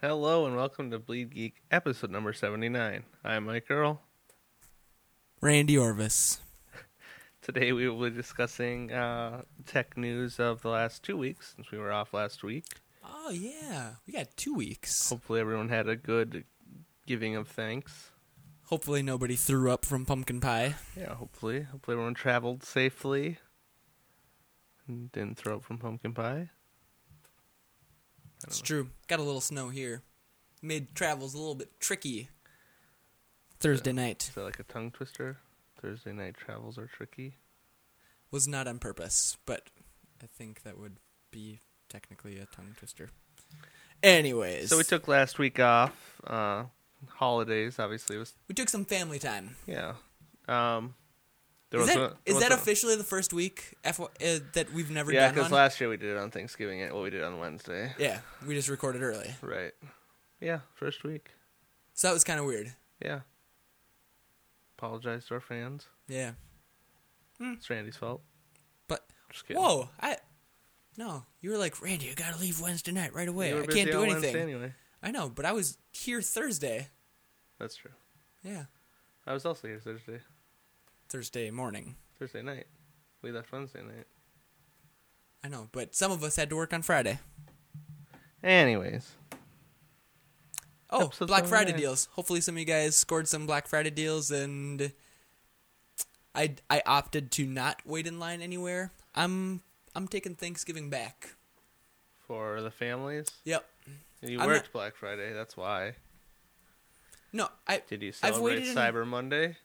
Hello and welcome to Bleed Geek, episode number 79. I'm Mike Earl. Randy Orvis. Today we will be discussing tech news of the last 2 weeks, since we were off last week. Oh, yeah. We got 2 weeks. Hopefully everyone had a good giving of thanks. Hopefully nobody threw up from pumpkin pie. Yeah, hopefully. Hopefully everyone traveled safely and didn't throw up from pumpkin pie. It's true. Got a little snow here. Made travels a little bit tricky. Thursday night. Is that like a tongue twister? Thursday night travels are tricky? Was not on purpose, but I think that would be technically a tongue twister. Anyways. So we took last week off. Holidays, obviously. We took some family time. Yeah. Is that officially the first week that we've never done? Yeah, because last year we did it on Thanksgiving. Well, we did it on Wednesday. Yeah, we just recorded early. Right. Yeah, first week. So that was kind of weird. Yeah. Apologize to our fans. Yeah. It's Randy's fault. But, just kidding. Whoa, no, you were like, Randy, you gotta leave Wednesday night right away. You were I busy can't do on anything. Wednesday anyway. I know, but I was here Thursday. That's true. Yeah. I was also here Thursday. Thursday morning. Thursday night. We left Wednesday night. I know, but some of us had to work on Friday. Anyways. Oh, Episode Black Friday 79. deals. Hopefully some of you guys scored some Black Friday deals, and I opted to not wait in line anywhere. I'm taking Thanksgiving back. For the families? Yep. And you worked Black Friday, that's why. No, Did you celebrate Cyber Monday?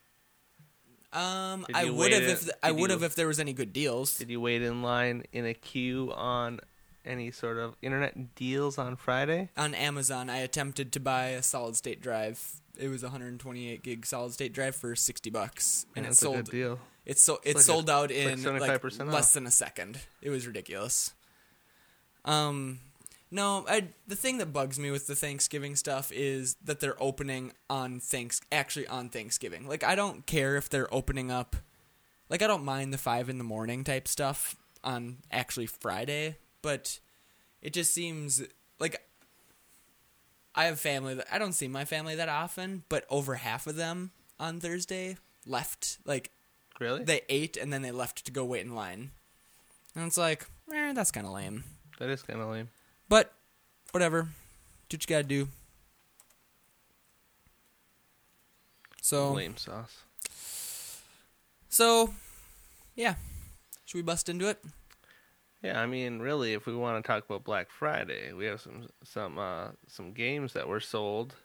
I would have if there was any good deals. Did you wait in line in a queue on any sort of internet deals on Friday? On Amazon, I attempted to buy a solid state drive. It was a 128 gig solid state drive for $60, and that's a good deal. It sold out in like 75% less than a second. It was ridiculous. No, the thing that bugs me with the Thanksgiving stuff is that they're opening on Thanksgiving. Like, I don't care if they're opening up. Like, I don't mind the 5 a.m. type stuff on actually Friday, but it just seems like I have family that I don't see my family that often, but over half of them on Thursday left. Like, really? They ate and then they left to go wait in line. And it's like, that's kind of lame. That is kind of lame. But, whatever. Do what you gotta do. So. Lame sauce. So, yeah. Should we bust into it? Yeah, I mean, really, if we want to talk about Black Friday, we have some games that were sold.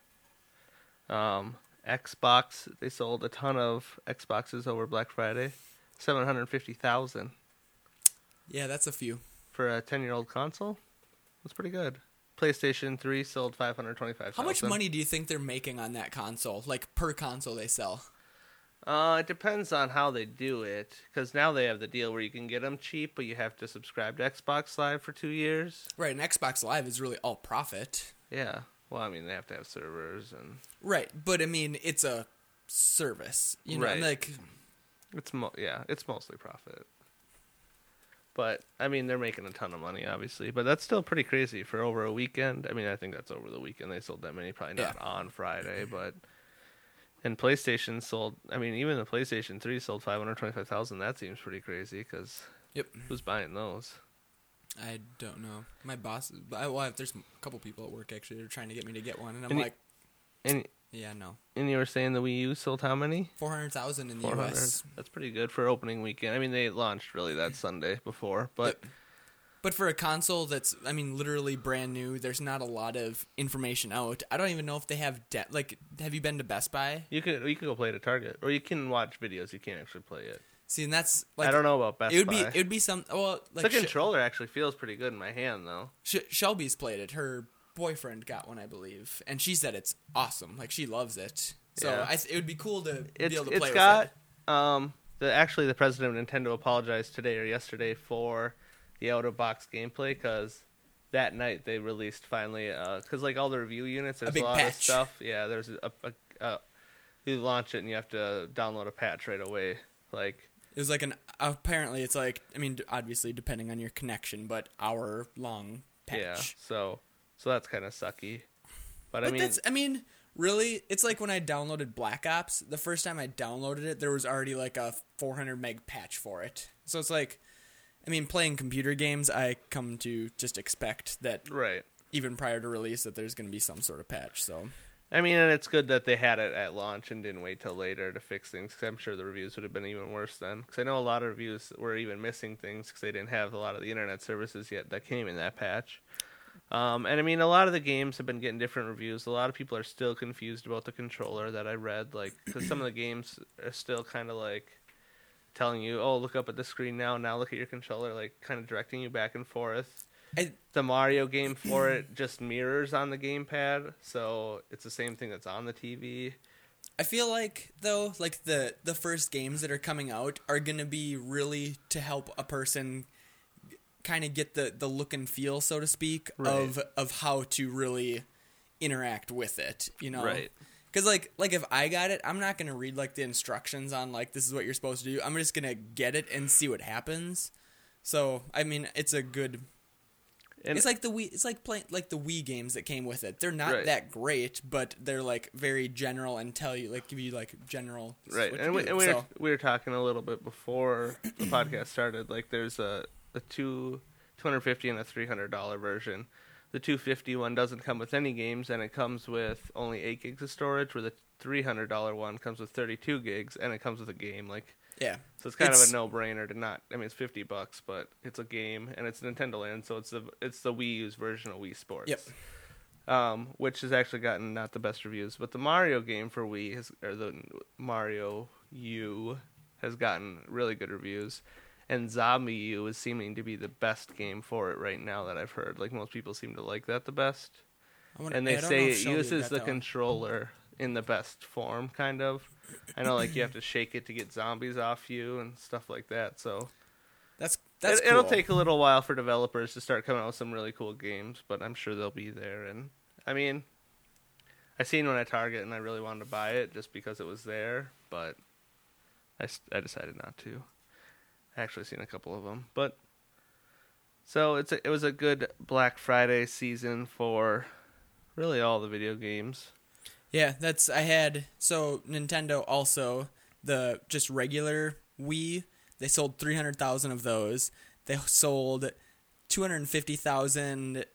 Xbox, they sold a ton of Xboxes over Black Friday. 750,000. Yeah, that's a few. For a 10-year-old console? That's pretty good. PlayStation 3 sold 525,000. How much money do you think they're making on that console? Like, per console they sell? It depends on how they do it. Because now they have the deal where you can get them cheap, but you have to subscribe to Xbox Live for 2 years. Right, and Xbox Live is really all profit. Yeah. Well, I mean, they have to have servers and... Right, but I mean, it's a service. You know, right. like... It's mostly profit. But, I mean, they're making a ton of money, obviously. But that's still pretty crazy for over a weekend. I mean, I think that's over the weekend. They sold that many, probably not on Friday, but... And PlayStation sold... I mean, even the PlayStation 3 sold 525,000. That seems pretty crazy, because... Yep. Who's buying those? I don't know. My boss... there's a couple people at work, actually, that are trying to get me to get one, and I'm like... Yeah, no. And you were saying the Wii U sold how many? 400,000 in the U.S. That's pretty good for opening weekend. I mean, they launched really that Sunday before, but... But for a console that's, I mean, literally brand new, there's not a lot of information out. I don't even know if they have... have you been to Best Buy? You can go play it at Target, or you can watch videos. You can't actually play it. See, and that's... like I don't know about Best Buy. It would be some... Well, like... The controller actually feels pretty good in my hand, though. Shelby's played it. Her boyfriend got one, I believe, and she said it's awesome. Like, she loves it. So yeah. it would be cool to be able to play with it. The president of Nintendo apologized today or yesterday for the out-of-box gameplay, because that night they released finally, because like all the review units, there's a lot of stuff. Yeah, there's you launch it and you have to download a patch right away. Like, it was like apparently it's like, I mean, obviously depending on your connection, but hour-long patch. Yeah, so that's kind of sucky. But I mean, really, it's like when I downloaded Black Ops. The first time I downloaded it, there was already like a 400 meg patch for it. So it's like, I mean, playing computer games, I come to just expect that right. even prior to release that there's going to be some sort of patch. So I mean, and it's good that they had it at launch and didn't wait till later to fix things, because I'm sure the reviews would have been even worse then. Because I know a lot of reviews were even missing things because they didn't have a lot of the internet services yet that came in that patch. And I mean, a lot of the games have been getting different reviews. A lot of people are still confused about the controller that I read, like, because some of the games are still kind of like telling you, oh, look up at the screen now look at your controller, like kind of directing you back and forth. The Mario game for it just mirrors on the gamepad, so it's the same thing that's on the TV. I feel like, though, like the first games that are coming out are going to be really to help a person kind of get the look and feel, so to speak, right. of how to really interact with it, you know? Right. Because, like if I got it, I'm not going to read, like, the instructions on, like, this is what you're supposed to do. I'm just going to get it and see what happens. So, I mean, it's a good... And it's like the Wii. It's like playing like the Wii games that came with it. They're not right. that great, but they're like very general and tell you, like, give you like general. Right, and we were talking a little bit before the podcast started. Like, there's a $250 and a $300 version. The $250 one doesn't come with any games, and it comes with only 8 gigs of storage. Where the $300 one comes with 32 gigs, and it comes with a game. Like. Yeah. So it's kind of a no-brainer to not. I mean, it's $50, but it's a game and it's Nintendo Land, so it's the Wii U's version of Wii Sports. Yep. Which has actually gotten not the best reviews, but the Mario game for Wii or the Mario U has gotten really good reviews, and Zombie U is seeming to be the best game for it right now that I've heard. Like, most people seem to like that the best, and they say it uses the controller in the best form, kind of. I know, like, you have to shake it to get zombies off you and stuff like that. So that's cool. It'll take a little while for developers to start coming out with some really cool games, but I'm sure they'll be there. And I mean, I seen one at Target and I really wanted to buy it just because it was there, but I decided not to. I actually seen a couple of them, but so it was a good Black Friday season for really all the video games. Yeah, so Nintendo also, the just regular Wii, they sold 300,000 of those. They sold 250,000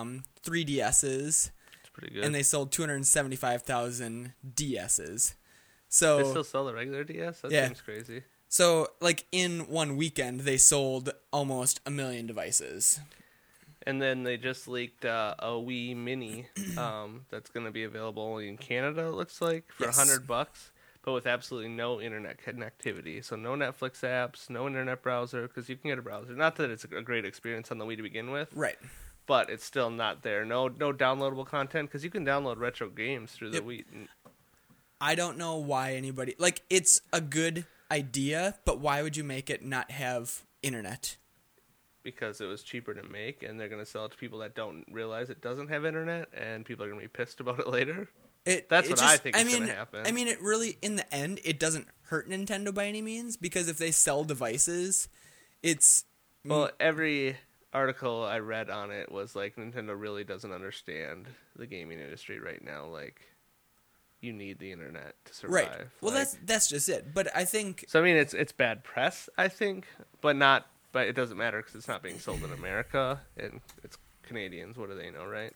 3DSs. That's pretty good. And they sold 275,000 DSs. So they still sell the regular DS? That seems crazy. So, like, in one weekend, they sold almost 1 million devices. And then they just leaked a Wii Mini that's going to be available only in Canada, it looks like, for $100, but with absolutely no internet connectivity. So no Netflix apps, no internet browser, because you can get a browser. Not that it's a great experience on the Wii to begin with. Right. But it's still not there. No downloadable content, because you can download retro games through the Wii. I don't know why anybody... Like, it's a good idea, but why would you make it not have internet? Because it was cheaper to make, and they're going to sell it to people that don't realize it doesn't have internet, and people are going to be pissed about it later. That's what I think is going to happen. I mean, it really, in the end, it doesn't hurt Nintendo by any means, because if they sell devices, it's... Well, every article I read on it was like, Nintendo really doesn't understand the gaming industry right now. Like, you need the internet to survive. Right. Well, like, that's just it. But I think... So, I mean, it's bad press, I think, but it doesn't matter because it's not being sold in America, and it's Canadians. What do they know, right?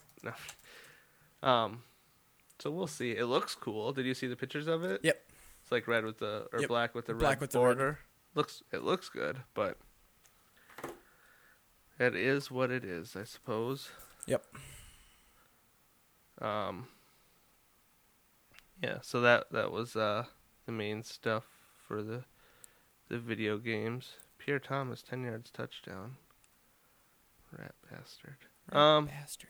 No. So we'll see. It looks cool. Did you see the pictures of it? Yep. It's like red with the black with the black red with border. The red. It looks good, but it is what it is, I suppose. Yep. Yeah. So that was the main stuff for the video games. Pierre Thomas, 10 yards touchdown. Rat bastard. Bastard.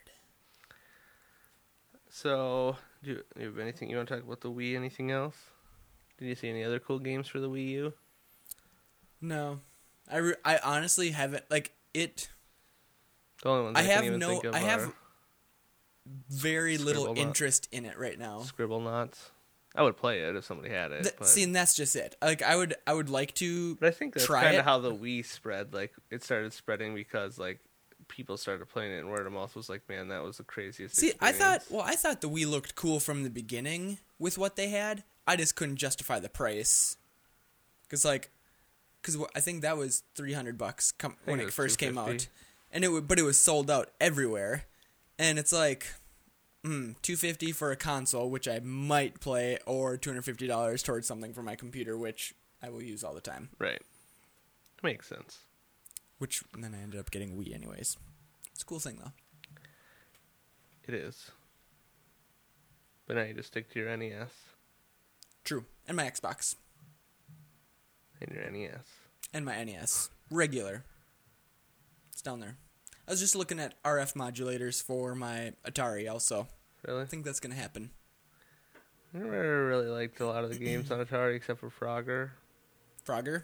So, do you have anything you want to talk about the Wii? Anything else? Did you see any other cool games for the Wii U? No, I honestly haven't. Like, it. The only ones I have very little Scribblenauts. interest in it right now. Scribblenauts. I would play it if somebody had it. See, and that's just it. Like, I would like to. But I think that's kind of how the Wii spread. Like, it started spreading because like people started playing it, and word of mouth was like, man, that was the craziest. See, experience. I thought the Wii looked cool from the beginning with what they had. I just couldn't justify the price, because I think that was $300 when it first came out, and but it was sold out everywhere, and it's like, $250 for a console, which I might play, or $250 towards something for my computer, which I will use all the time. Right, makes sense. And then I ended up getting Wii anyways. It's a cool thing though. It is. But now you just stick to your NES. True, and my Xbox. And your NES. And my NES. Regular. It's down there. I was just looking at RF modulators for my Atari also. Really? I think that's going to happen. I never really liked a lot of the games on Atari except for Frogger. Frogger?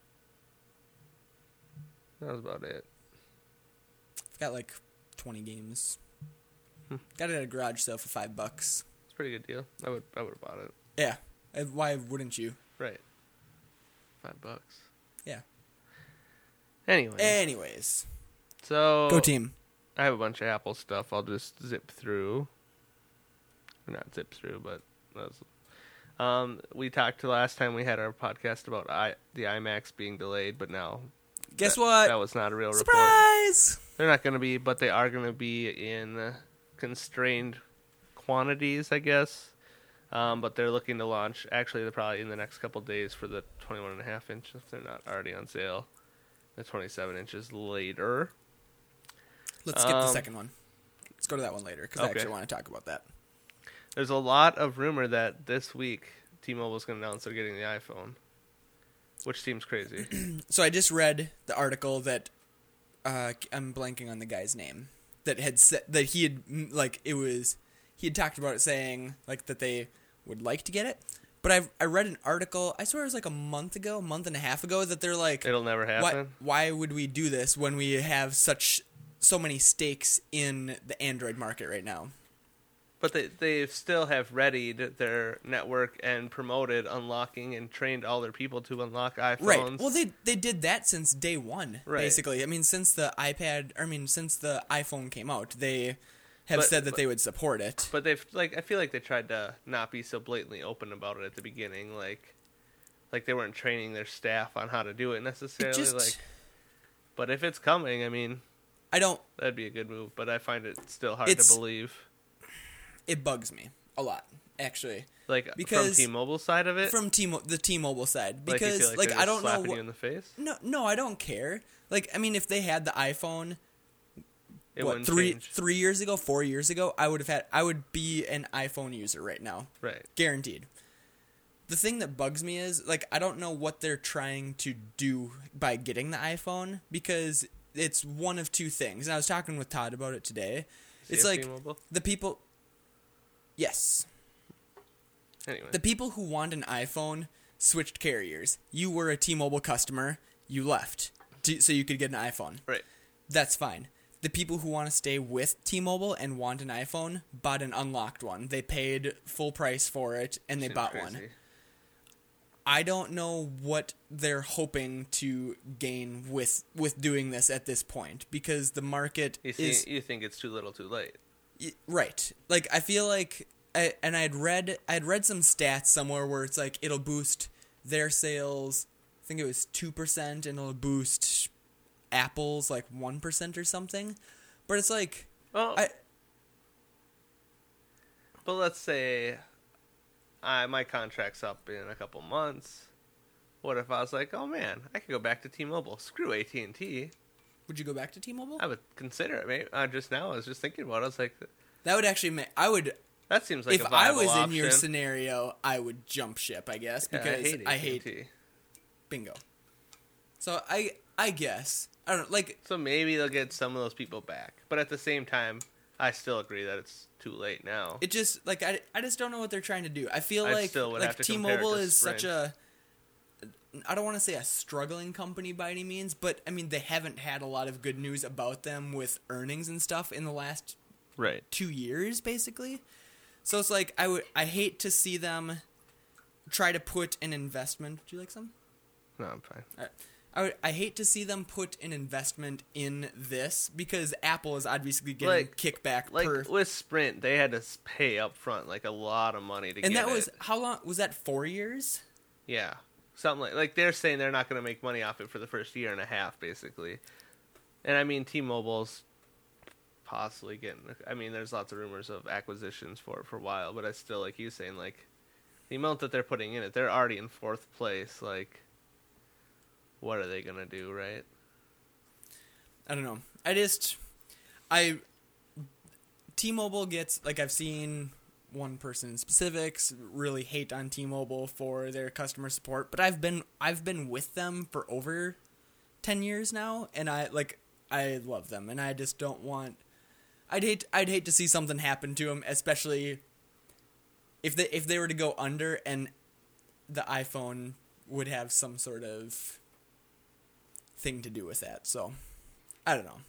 That was about it. I've got like 20 games. Got it at a garage sale for $5. It's a pretty good deal. I would have bought it. Yeah. Why wouldn't you? Right. $5. Yeah. Anyways. So go team. I have a bunch of Apple stuff. I'll just zip through. Or not zip through, but we talked last time we had our podcast about the iMacs being delayed, but now guess what? That was not a real Surprise! Report. They're not going to be, but they are going to be in constrained quantities, I guess. But they're looking to launch. Actually, they're probably in the next couple days for the 21.5 inch if they're not already on sale. The 27 inches later. Let's skip the second one. Let's go to that one later because I actually want to talk about that. There's a lot of rumor that this week T-Mobile's going to announce they're getting the iPhone, which seems crazy. So I just read the article that I'm blanking on the guy's name that had said that he had talked about it, saying like that they would like to get it. But I read an article, I swear it was like a month and a half ago, that they're like, it'll never happen. Why would we do this when we have so many stakes in the Android market right now? But they still have readied their network and promoted unlocking and trained all their people to unlock iPhones. Right. Well, they did that since day one, right. Basically. I mean, since the iPhone came out, they have said that they would support it. But they've I feel like they tried to not be so blatantly open about it at the beginning, like they weren't training their staff on how to do it necessarily. But if it's coming, I mean, that'd be a good move. But I find it still hard to believe. It bugs me a lot, actually. Because from T-Mobile side of it? From the T-Mobile side. Because, you feel like I don't know slapping you in the face? No, I don't care. I mean, if they had the iPhone, three years ago, 4 years ago, I would be an iPhone user right now. Right. Guaranteed. The thing that bugs me is, I don't know what they're trying to do by getting the iPhone, because it's one of two things. And I was talking with Todd about it today. It's like, T-Mobile? the people... Yes. Anyway. The people who want an iPhone switched carriers. You were a T-Mobile customer. You left so you could get an iPhone. Right. That's fine. The people who want to stay with T-Mobile and want an iPhone bought an unlocked one. They paid full price for it, and they bought one. I don't know what they're hoping to gain with doing this at this point, because the market is... You think it's too little too late. Right. I feel like... I'd read some stats somewhere where it's like it'll boost their sales, I think it was 2%, and it'll boost Apple's 1% or something. But it's like... Well, but let's say my contract's up in a couple months. What if I was like, oh man, I could go back to T-Mobile. Screw AT&T. Would you go back to T-Mobile? I would consider it. Maybe I was just thinking about it. I was like... That would actually make... That seems like if a viable I was option. in your scenario, I would jump ship, I guess, because I hate bingo. So I guess I don't know, So maybe they'll get some of those people back, but at the same time, I still agree that it's too late now. It just I just don't know what they're trying to do. I feel I still would have to T-Mobile is Sprint. such a... I don't want to say a struggling company by any means, but I mean they haven't had a lot of good news about them with earnings and stuff in the last 2 years, basically. So it's I hate to see them try to put an investment. Would you like some? No, I'm fine. All right. I hate to see them put an investment in this because Apple is obviously getting kickback with Sprint, they had to pay up front like a lot of money to get it. And that was how long was that? 4 years? Yeah, something like they're saying they're not going to make money off it for the first year and a half, basically. And I mean, T-Mobile's possibly getting. I mean, there's lots of rumors of acquisitions for it for a while, but I still, like you saying, like the amount that they're putting in it, they're already in 4th place. Like, what are they gonna do, right? I don't know. T-Mobile gets, like, I've seen one person in specifics really hate on T-Mobile for their customer support, but I've been with them for over 10 years now, and I love them, and I just don't want. I'd hate to see something happen to them, especially if they were to go under and the iPhone would have some sort of thing to do with that. So I don't know,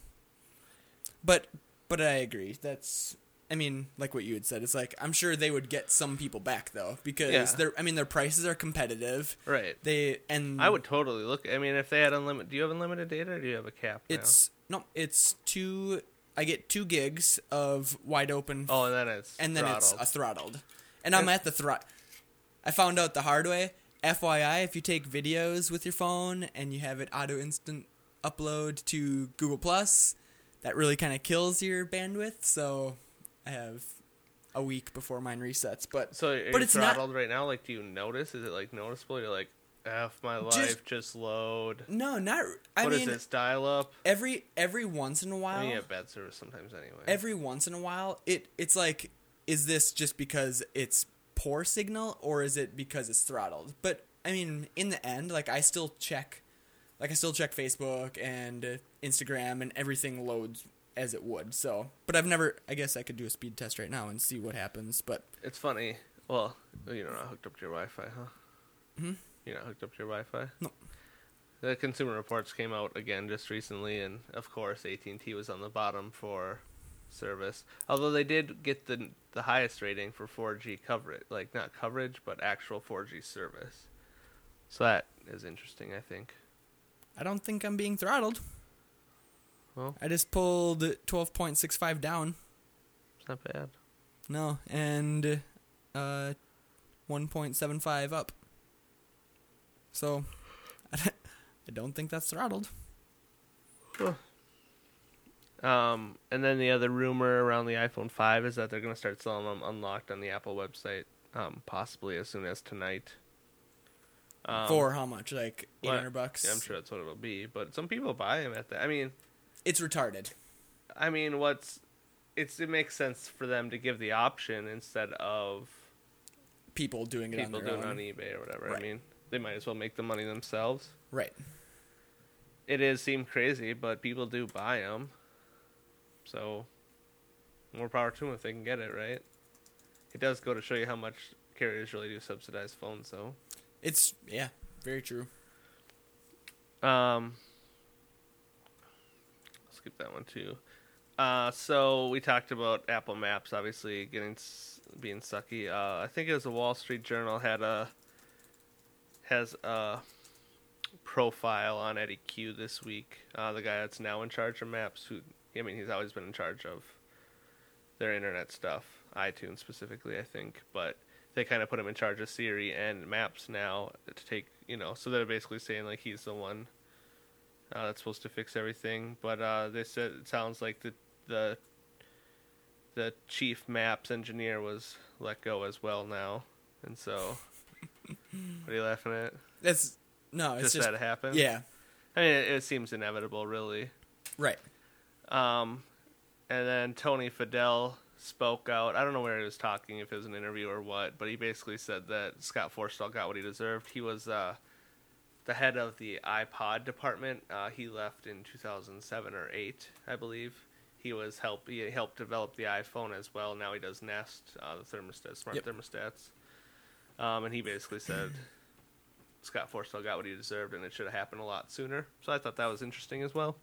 but I agree. I mean, like what you had said, it's like I'm sure they would get some people back though because their prices are competitive. Right. I would totally look. I mean, if they had unlimited, do you have unlimited data or do you have a cap now? It's 2. I get 2 gigs of wide open. Oh, and then it's a throttled. And I'm at the throttle. I found out the hard way. FYI, if you take videos with your phone and you have it auto instant upload to Google Plus, that really kind of kills your bandwidth. So I have a week before mine resets. But it's throttled right now. Like, do you notice? Is it like noticeable? You're like, F my life, just load. No, not. What is this, dial up? Every once in a while. I mean, you have bad service sometimes anyway. Every once in a while, it's like, is this just because it's poor signal or is it because it's throttled? But I mean, in the end, like I still check Facebook and Instagram and everything loads as it would. So, but I've never. I guess I could do a speed test right now and see what happens. But it's funny. Well, you're not hooked up to your Wi-Fi, huh? Hmm. You're not hooked up to your Wi-Fi? No. The Consumer Reports came out again just recently, and of course AT&T was on the bottom for service. Although they did get the highest rating for 4G coverage, like not coverage, but actual 4G service. So that is interesting, I think. I don't think I'm being throttled. Well, I just pulled 12.65 down. It's not bad. No, and 1.75 up. So, I don't think that's throttled. Huh. And then the other rumor around the iPhone 5 is that they're going to start selling them unlocked on the Apple website, possibly as soon as tonight. For how much? Like $800? Yeah, I'm sure that's what it'll be. But some people buy them at that. I mean, it's retarded. I mean, it makes sense for them to give the option instead of people doing it on eBay or whatever. Right. I mean, they might as well make the money themselves. Right. It seem crazy, but people do buy them. So, more power to them if they can get it, right? It does go to show you how much carriers really do subsidize phones, though. It's, yeah, very true. Skip that one, too. So, we talked about Apple Maps, obviously, being sucky. I think it was the Wall Street Journal has a profile on Eddie Q this week. The guy that's now in charge of Maps, he's always been in charge of their internet stuff, iTunes specifically, I think, but they kind of put him in charge of Siri and Maps now to take, so they're basically saying like he's the one that's supposed to fix everything. But they said it sounds like the chief Maps engineer was let go as well now, and so what are you laughing at? It's just that it happened. Yeah, I mean it seems inevitable, really. Right. And then Tony Fadell spoke out. I don't know where he was talking, if it was an interview or what, but he basically said that Scott Forstall got what he deserved. He was the head of the iPod department. He left in 2007 or 8, I believe. He helped develop the iPhone as well. Now he does Nest, the thermostat, smart thermostats. And he basically said Scott Forstall got what he deserved, and it should have happened a lot sooner. So I thought that was interesting as well.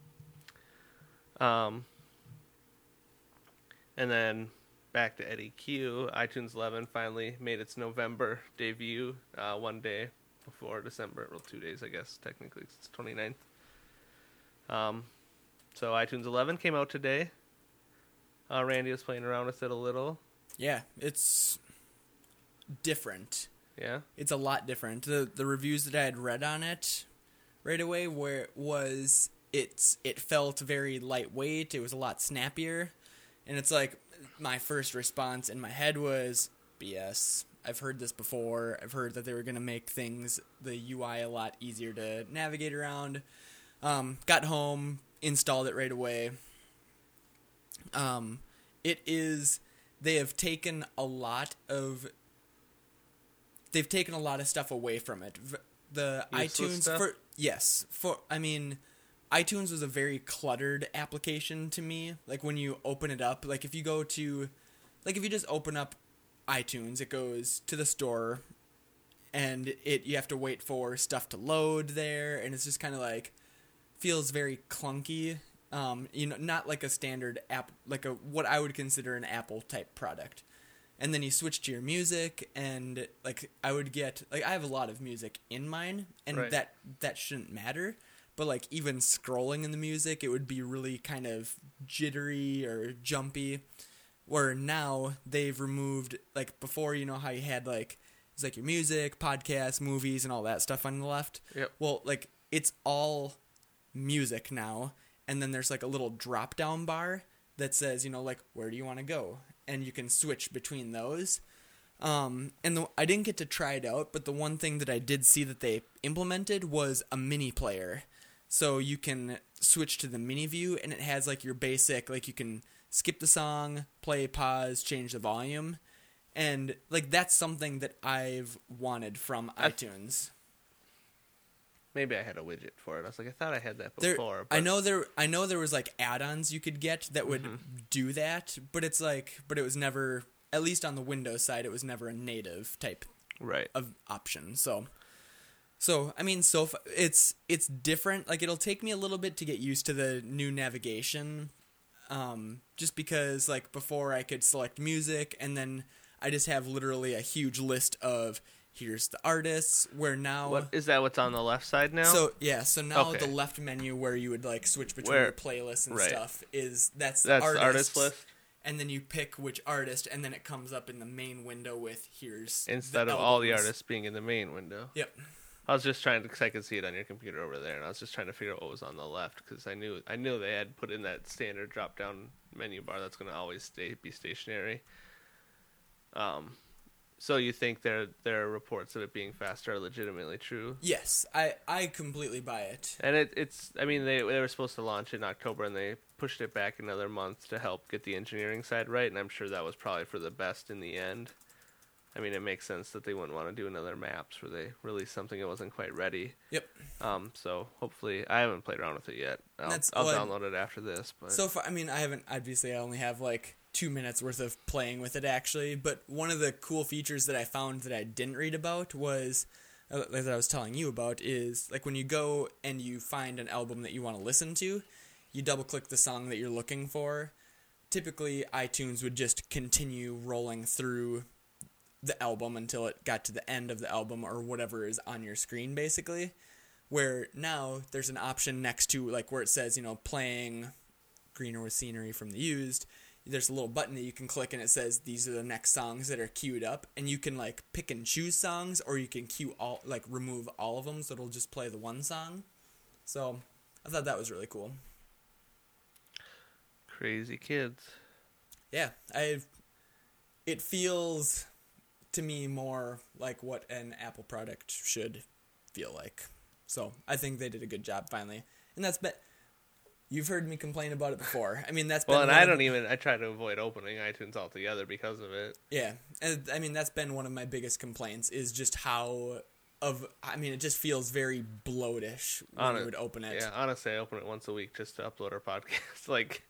And then back to Eddie Q. iTunes 11 finally made its November debut one day before December. Well, 2 days, I guess, technically. It's 29th. So iTunes 11 came out today. Randy was playing around with it a little. Yeah, it's different. Yeah? It's a lot different. The reviews that I had read on it right away it felt very lightweight. It was a lot snappier. And it's like my first response in my head was BS. I've heard this before. I've heard that they were going to make the UI a lot easier to navigate around. Got home, installed it right away. They have taken a lot of stuff away from it. The Useless iTunes stuff? iTunes was a very cluttered application to me. Like when you open it up, like if you just open up iTunes, it goes to the store and you have to wait for stuff to load there, and it's just kind of like feels very clunky. Not like a standard app, like what I would consider an Apple type product. And then you switch to your music, and like I have a lot of music in mine, and right. that shouldn't matter. But like even scrolling in the music, it would be really kind of jittery or jumpy. Where now they've removed, like before, you know how you had like it's like your music, podcasts, movies, and all that stuff on the left. Yep. Well, like it's all music now. And then there's like a little drop down bar that says, like, where do you want to go? And you can switch between those. I didn't get to try it out, but the one thing that I did see that they implemented was a mini player. So you can switch to the mini view, and it has like your basic, like you can skip the song, play, pause, change the volume. And like that's something that I've wanted from iTunes. Maybe I had a widget for it. I was like, I thought I had that before. I know there was like add-ons you could get that would do that, but it was never, at least on the Windows side, it was never a native type of option. So I mean, it's different. Like it'll take me a little bit to get used to the new navigation, just because like before I could select music and then I just have literally a huge list of. Here's the artists, where now... What is that what's on the left side now? So now the left menu where you would like switch between your playlists and stuff that's the artist list. And then you pick which artist, and then it comes up in the main window with here's instead of all the artists being in the main window. Yep. I was just trying to, because I could see it on your computer over there, and I was just trying to figure out what was on the left, because I knew they had put in that standard drop-down menu bar that's going to always be stationary. So you think there are reports of it being faster are legitimately true? Yes, I completely buy it. And it's I mean they were supposed to launch in October, and they pushed it back another month to help get the engineering side right, and I'm sure that was probably for the best in the end. I mean, it makes sense that they wouldn't want to do another Maps where they release something that wasn't quite ready. Yep. So hopefully, I haven't played around with it yet. I'll download it after this. But so far, I mean, I haven't. Obviously, I only have like 2 minutes worth of playing with it actually. But one of the cool features that I found that I didn't read about was, that I was telling you about, is like when you go and you find an album that you want to listen to, you double click the song that you're looking for. Typically, iTunes would just continue rolling through the album until it got to the end of the album or whatever is on your screen, basically. Where now there's an option next to like where it says, playing Greener with Scenery from The Used. There's a little button that you can click and it says these are the next songs that are queued up, and you can like pick and choose songs, or you can remove all of them, so it'll just play the one song. So I thought that was really cool. Crazy kids. Yeah, it feels to me more like what an Apple product should feel like. So I think they did a good job finally. And you've heard me complain about it before. I mean, that's been... Well, and I try to avoid opening iTunes altogether because of it. Yeah. And I mean, that's been one of my biggest complaints, is just it just feels very bloatish when you would open it. Yeah, honestly, I open it once a week just to upload our podcast.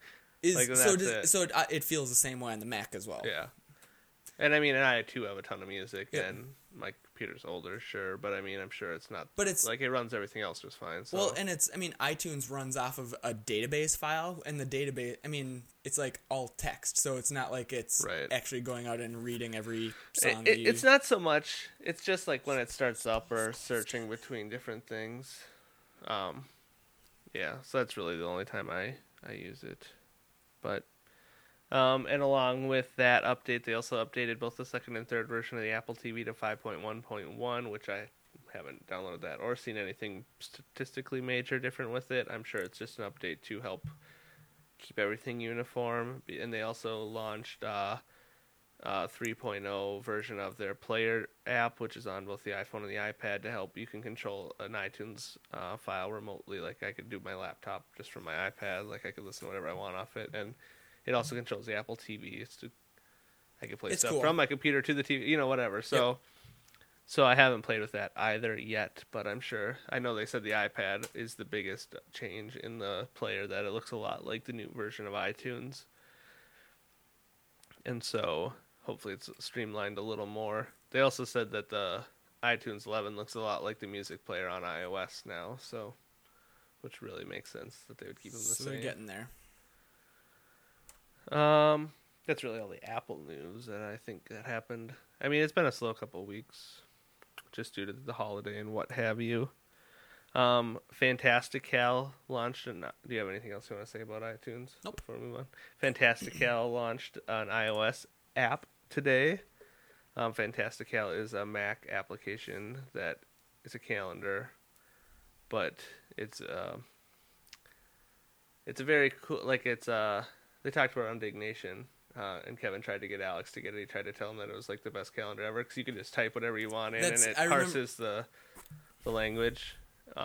It feels the same way on the Mac as well. Yeah. And I mean, I too have a ton of music, and my computer's older, sure, but I mean, I'm sure it's not. But it's like it runs everything else just fine. So. Well, and iTunes runs off of a database file, and the database, it's like all text, so it's not like it's actually going out and reading every song. It's not so much. It's just like when it starts up or searching between different things. Yeah, so that's really the only time I use it. But and along with that update, they also updated both the second and third version of the Apple TV to 5.1.1, which I haven't downloaded that or seen anything statistically major different with it. I'm sure it's just an update to help keep everything uniform. And they also launched 3.0 version of their Player app, which is on both the iPhone and the iPad, to help you can control an iTunes file remotely. Like I could do my laptop just from my iPad. Like I could listen to whatever I want off it, and it also controls the Apple TV. I could play stuff from my computer to the TV, whatever. So, So I haven't played with that either yet, but I'm sure. I know they said the iPad is the biggest change in the player, that it looks a lot like the new version of iTunes. And so hopefully it's streamlined a little more. They also said that the iTunes 11 looks a lot like the music player on iOS now, so which really makes sense that they would keep them the same. So they're getting there. That's really all the Apple news that I think that happened. I mean, it's been a slow couple of weeks, just due to the holiday and what have you. Fantastical launched. Do you have anything else you want to say about iTunes? Nope. Before we move on, Fantastical launched an iOS app today. Fantastical is a Mac application that is a calendar, but it's a very cool. They talked about Indignation. And Kevin tried to get Alex to get it. He tried to tell him that it was like the best calendar ever, because you can just type whatever you want in, and it parses the language.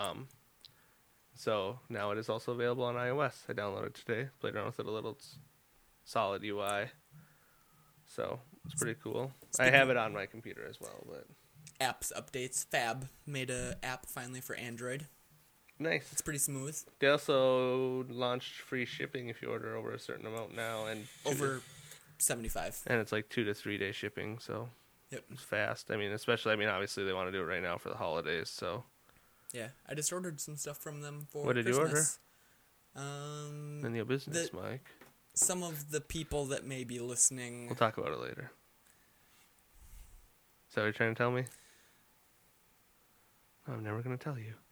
So now it is also available on iOS. I downloaded it today, played around with it a little. It's solid UI, so it's pretty cool. I have it on my computer as well. But apps updates. Fab made a app finally for Android. Nice. It's pretty smooth. They also launched free shipping if you order over a certain amount now, and over 75. And it's like 2 to 3 day shipping, so it's fast. I mean, obviously they want to do it right now for the holidays, so. Yeah, I just ordered some stuff from them for What did Christmas. You order? None of your business, Mike. Some of the people that may be listening. We'll talk about it later. Is that what you're trying to tell me? I'm never going to tell you.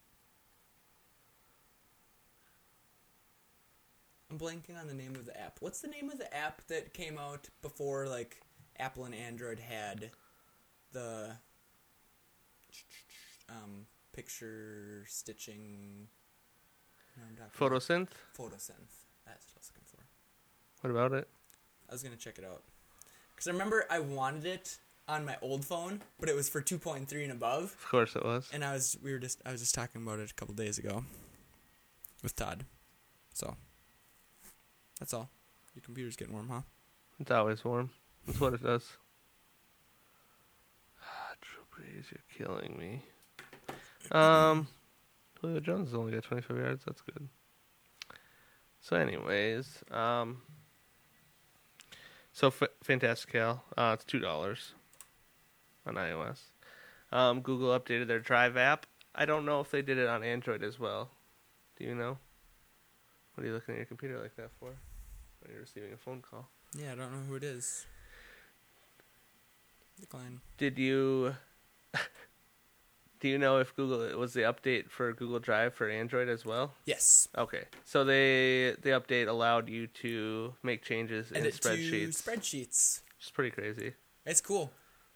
I'm blanking on the name of the app. What's the name of the app that came out before, like, Apple and Android had the picture stitching? Photosynth? Photosynth. That's what I was looking for. What about it? I was going to check it out. Because I remember I wanted it on my old phone, but it was for 2.3 and above. Of course it was. And I was just talking about it a couple days ago with Todd. So that's all. Your computer's getting warm, huh? It's always warm. That's what it does. Drew Brees, you're killing me. Julio Jones has only got 25 yards. That's good. So anyways, Fantastical, it's $2 on iOS. Google updated their Drive app. I don't know if they did it on Android as well. Do you know? What are you looking at your computer like that for? When you're receiving a phone call. Yeah, I don't know who it is. Decline. Did you... Do you know if it was the update for Google Drive for Android as well? Yes. Okay. So the update allowed you to make changes in spreadsheets. Spreadsheets. It's pretty crazy. It's cool.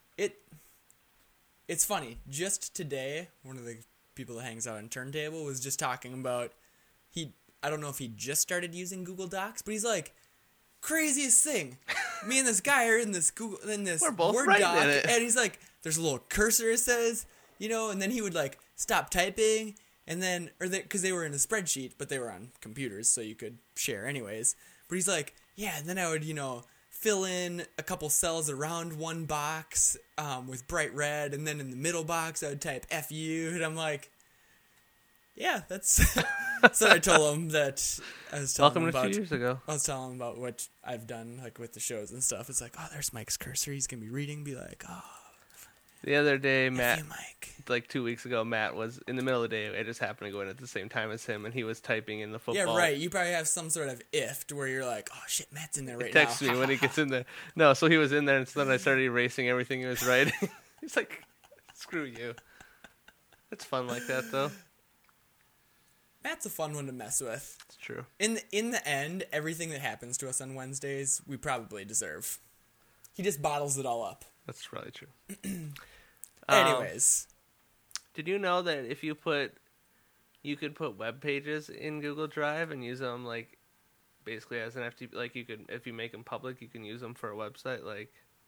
It's funny. Just today, one of the people that hangs out on Turntable was just talking about I don't know if he just started using Google Docs, but he's like, craziest thing. Me and this guy are in this We're both Word writing doc, in it. and he's like, there's a little cursor it says, and then he would like stop typing, and then because they were in a spreadsheet, but they were on computers, so you could share anyways. But he's like, yeah, and then I would fill in a couple cells around one box with bright red, and then in the middle box I would type FU, and I'm like, yeah, that's. So I told him that I was telling him about 2 years ago. I was telling him about what I've done, like with the shows and stuff. It's like, oh, there's Mike's cursor. He's gonna be reading, be like, oh. The other day, Matt, F you, Mike. like 2 weeks ago, Matt was in the middle of the day. I just happened to go in at the same time as him, and he was typing in the football. Yeah, right. You probably have some sort of ift where you're like, oh shit, Matt's in there right Text now. me when he gets in there. No, so he was in there, and so then I started erasing everything he was writing. He's like, screw you. It's fun like that, though. Matt's a fun one to mess with. It's true. In the end, everything that happens to us on Wednesdays, we probably deserve. He just bottles it all up. That's probably true. Anyways. Did you know that if you could put web pages in Google Drive and use them, like, basically as an FTP, like, you could, if you make them public, you can use them for a website, like...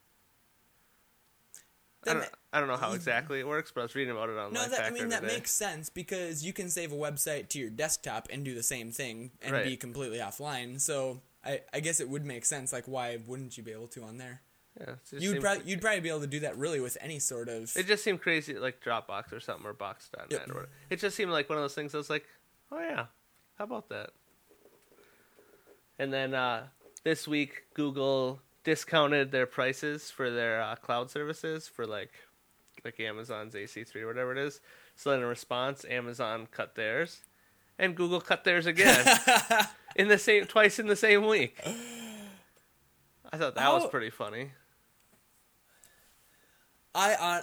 I don't know how exactly it works, but I was reading about it on Lifehacker that today. makes sense because you can save a website to your desktop and do the same thing and Right. be completely offline. So I guess it would make sense. Like, why wouldn't you be able to on there? Yeah, You'd probably be able to do that really with any sort of. It just seemed crazy, like Dropbox or something, or Box.net Yep. or whatever. It just seemed like one of those things I was like, oh yeah, how about that? And then this week, Google discounted their prices for their cloud services for like Amazon's AC3 or whatever it is. So then in response, Amazon cut theirs, and Google cut theirs again twice in the same week. I thought that was pretty funny. I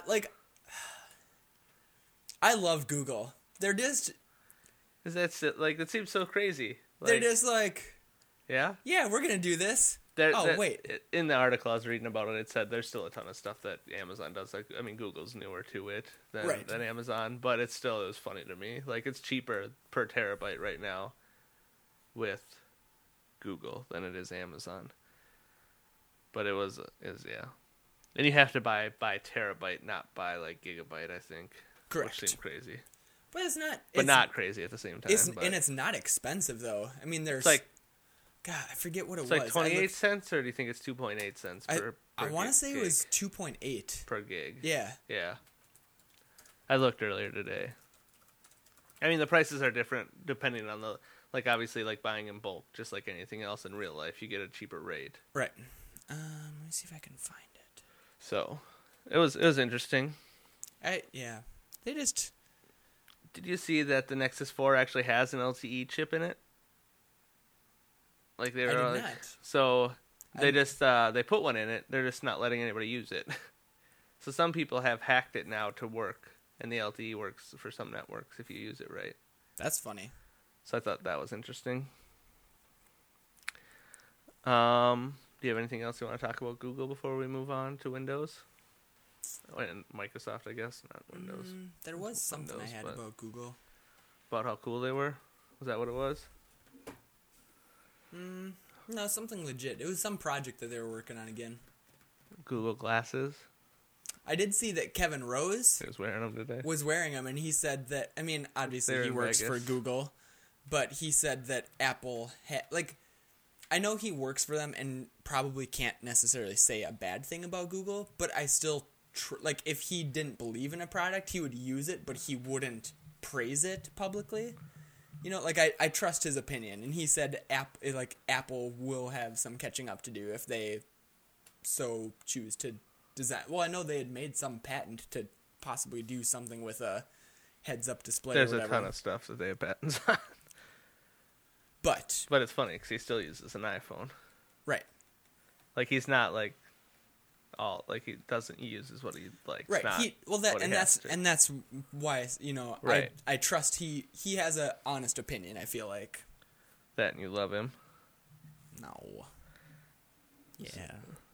love Google. They're just. Is that like it seems so crazy? They're just like. Yeah, we're gonna do this. Wait. In the article I was reading about it, it said there's still a ton of stuff that Amazon does. Like, I mean, Google's newer to it than Amazon, but it was funny to me. Like, it's cheaper per terabyte right now with Google than it is Amazon. But it is, yeah. And you have to buy terabyte, not buy, like, gigabyte, I think. Correct. Which seemed crazy. But it's not. But not crazy at the same time. And it's not expensive, though. I mean, there's... It's like... God, I forget what it was. It's like 28 cents, or do you think it's 2.8 cents per I want to say gig? it was 2.8. Per gig. Yeah. Yeah. I looked earlier today. I mean, the prices are different depending on the... Like, obviously, like, buying in bulk, just like anything else in real life, you get a cheaper rate. Right. Let me see if I can find it. So, it was interesting. Yeah. They just... Did you see that the Nexus 4 actually has an LTE chip in it? Like, they were like... not. So, they they put one in it, they're just not letting anybody use it. So some people have hacked it now to work, and the LTE works for some networks if you use it right. That's funny. So I thought that was interesting. Do you have anything else you want to talk about Google before we move on to Windows? And Microsoft, I guess, not Windows. There was something Windows, I had about Google. About how cool they were? Was that what it was? No, something legit. It was some project that they were working on again. Google Glasses? I did see that Kevin Rose He was wearing them today. was wearing them, and he said that, I mean, obviously They're he in works Vegas. for Google, but he said that Apple I know he works for them and probably can't necessarily say a bad thing about Google, but I still, if he didn't believe in a product, he would use it, but he wouldn't praise it publicly. You know, like, I trust his opinion, and he said Apple will have some catching up to do if they so choose to design. Well, I know they had made some patent to possibly do something with a heads-up display There's or a whatever. ton of stuff that they have patents on. But But it's funny because he still uses an iPhone. right. Like, he's not like he doesn't. He uses what he likes. Right. Not That's why, you know, Right. I trust he has a honest opinion, I feel like. that, and you love him. No. Yeah.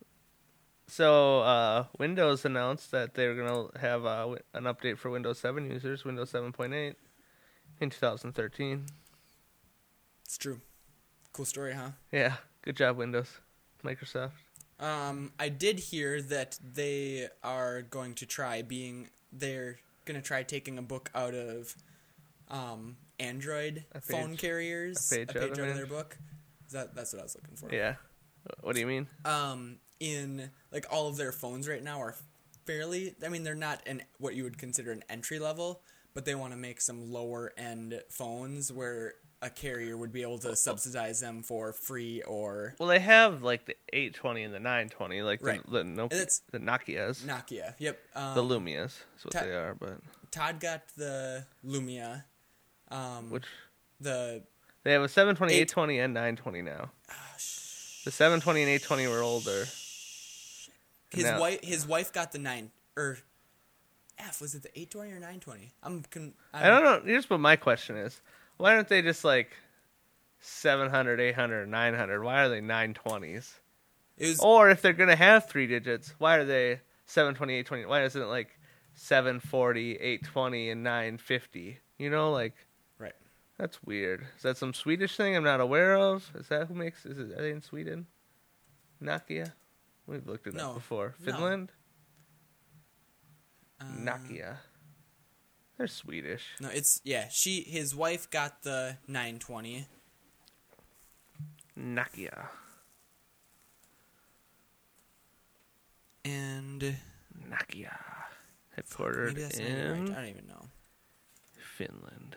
So, Windows announced that they're going to have an update for Windows 7 users, Windows 7.8, in 2013. It's true. Cool story, huh? Yeah, good job, Windows. Microsoft. I did hear that they are going to try taking a book out of Android phone carriers. A page out of their book. That's what I was looking for. Yeah. What do you mean? In like all of their phones right now are fairly, I mean, they're not what you would consider an entry level, but they want to make some lower end phones where a carrier would be able to subsidize them for free or Well, they have like the 820 and the 920, like Right. the Nokias, Nokia. Yep. the Lumias is what they are, but Todd got the Lumia. which The they have a 720, 820, and 920 now. The 720 and 820 were older. his wife got the 9 or F, was it the 820 or 920? I don't know. Here's what my question is: why aren't they just like 700, 800, 900? Why are they 920s? Or if they're gonna have 3 digits, why are they 720, 820? Why isn't it like 740, 820, and 950? You know, like right. That's weird. Is that some Swedish thing I'm not aware of? Is that who makes? Are they in Sweden? Nokia. We've looked it up before. Finland. Nokia. They're Swedish. No, it's his wife got the 920. Nokia. And Nokia. Headquartered maybe that's in not even right. I don't even know. Finland.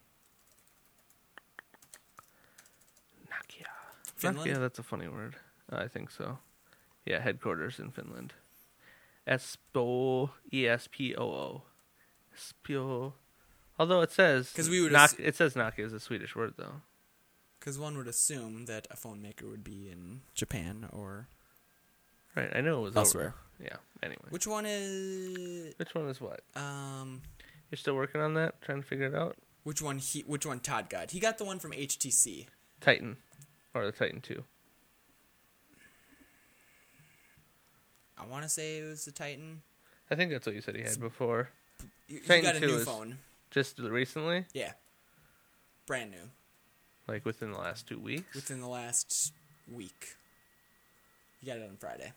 Nokia. Finland? Nokia, that's a funny word. I think so. Yeah, headquarters in Finland. Espoo. Espoo. Espoo. Although it says it says Nokia is a Swedish word though. Because one would assume that a phone maker would be in Japan or right. I know it was elsewhere. Yeah. Anyway, which one is what? You're still working on that, trying to figure it out. Which one Todd got? He got the one from HTC. Titan, or the Titan 2. I want to say it was the Titan. I think that's what you said he had before. He Titan got a 2 new phone. Just recently? Yeah. Brand new. Like within the last 2 weeks? Within the last week. He got it on Friday.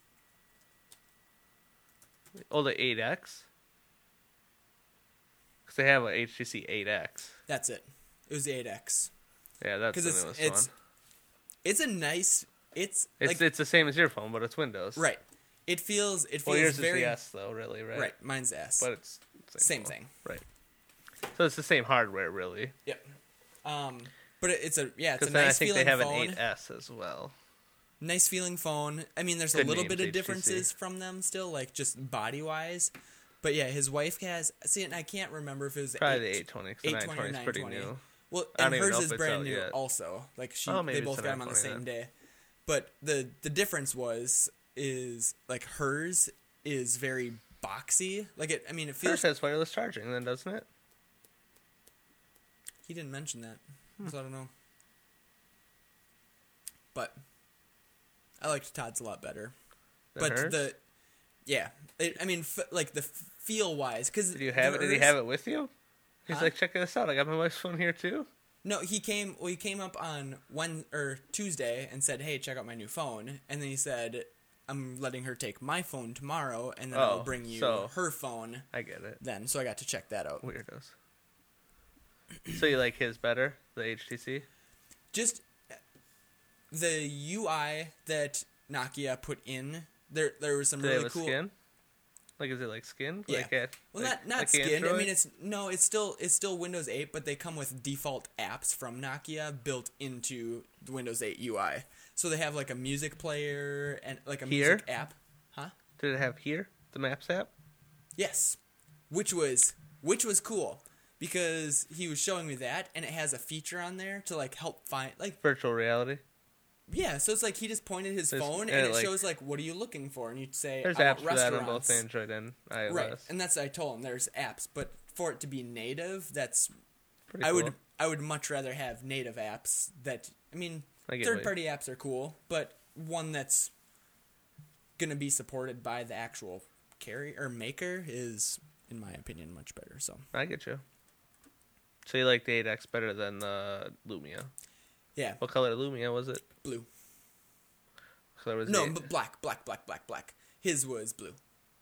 Oh, the 8X? Because they have a HTC 8X. That's it. It was the 8X. Yeah, that's the newest one. It's a nice... It's the same as your phone, but it's Windows. Right. It feels yours very... is the S, though, really, right? Right, mine's the S. But it's same thing. Right. So it's the same hardware, really. Yep. But it's a nice feeling phone. Because I think they have an 8S as well. Nice feeling phone. I mean, there's a little bit of differences from them still, like just body-wise. But yeah, his wife has... See, and I can't remember if it was... Probably the 820, because the 920 is pretty new. Well, and hers is brand new also. Like, they both got them on the same day. But the difference is like hers is very boxy. Like it feels. Hers has wireless charging, then doesn't it? He didn't mention that, so I don't know. But I liked Todd's a lot better. Than hers? Like the feel wise, because did you have it? Did he have it with you? He's like, check this out. I got my wife's phone here too. No, he came up on Tuesday and said, "Hey, check out my new phone." And then he said, "I'm letting her take my phone tomorrow, and then I'll bring you her phone." I get it. Then, so I got to check that out. Weirdos. So you like his better, the HTC? Just the UI that Nokia put in. There was some really cool. Skin? Like, is it like skin? Yeah. Not like skin. Android? I mean, it's still Windows 8, but they come with default apps from Nokia built into the Windows 8 UI. So they have like a music player and like a music app. Huh? Did it have the Maps app? Yes. Which was cool because he was showing me that, and it has a feature on there to like help find like virtual reality. Yeah, so it's like he just pointed his phone and it shows like, what are you looking for? And you'd say, there's apps for that on both Android and iOS. Right, and that's what I told him. There's apps, but for it to be native, that's pretty cool. I would much rather have native apps. Third-party apps are cool, but one that's gonna be supported by the actual carrier or maker is, in my opinion, much better. So I get you. So you like the 8X better than the Lumia? Yeah. What color Lumia was it? Blue. What color was No, but black. His was blue.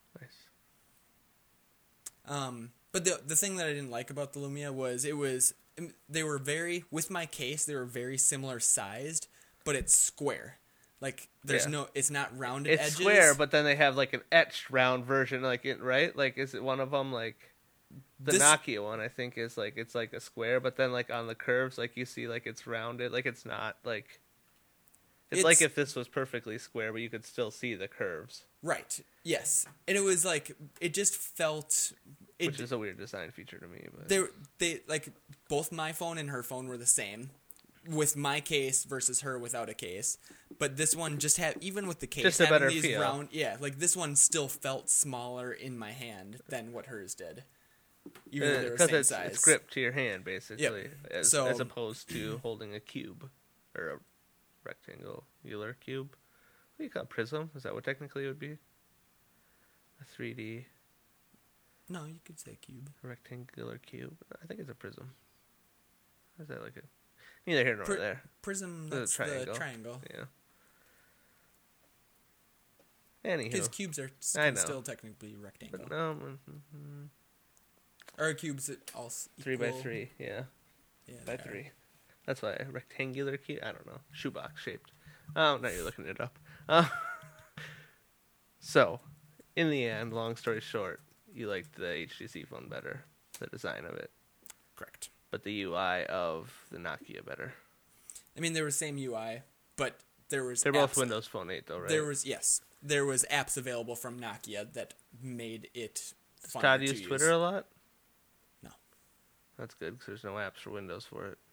Nice. But the thing that I didn't like about the Lumia was they were very, with my case, they were very similar sized, but it's square. Like it's not rounded edges. It's square, but then they have like an etched round version, right? Like, is it one of them like The Nokia one, I think, is like it's like a square, but then like on the curves, like you see like it's rounded, like it's not like it's like if this was perfectly square, but you could still see the curves. Right. Yes, and it was like it just felt. Which is a weird design feature to me, but they like both my phone and her phone were the same, with my case versus her without a case. But this one just had, even with the case, just a better these feel. round, yeah, like this one still felt smaller in my hand than what hers did. Even though they were the same size. It's gripped to your hand, basically, as opposed to holding a cube or a rectangular cube. What do you call it? Prism? Is that what technically it would be? A 3D. No, you could say cube. A rectangular cube. I think it's a prism. Or is that like a? Neither here nor there. Prism. That's the triangle. Yeah. Anywho, because cubes can still technically rectangle. But no. Or cubes that all 3 by 3, yeah. Yeah, by 3. That's why a rectangular cube. I don't know, shoebox shaped. Oh, now you're looking it up. So, in the end, long story short, you liked the HTC phone better, the design of it. Correct. But the UI of the Nokia better. I mean, they were the same UI, but there was. They're both Windows Phone 8, though, right? There was apps available from Nokia that made it fun. Todd use Twitter a lot? No. That's good, because there's no apps for Windows for it.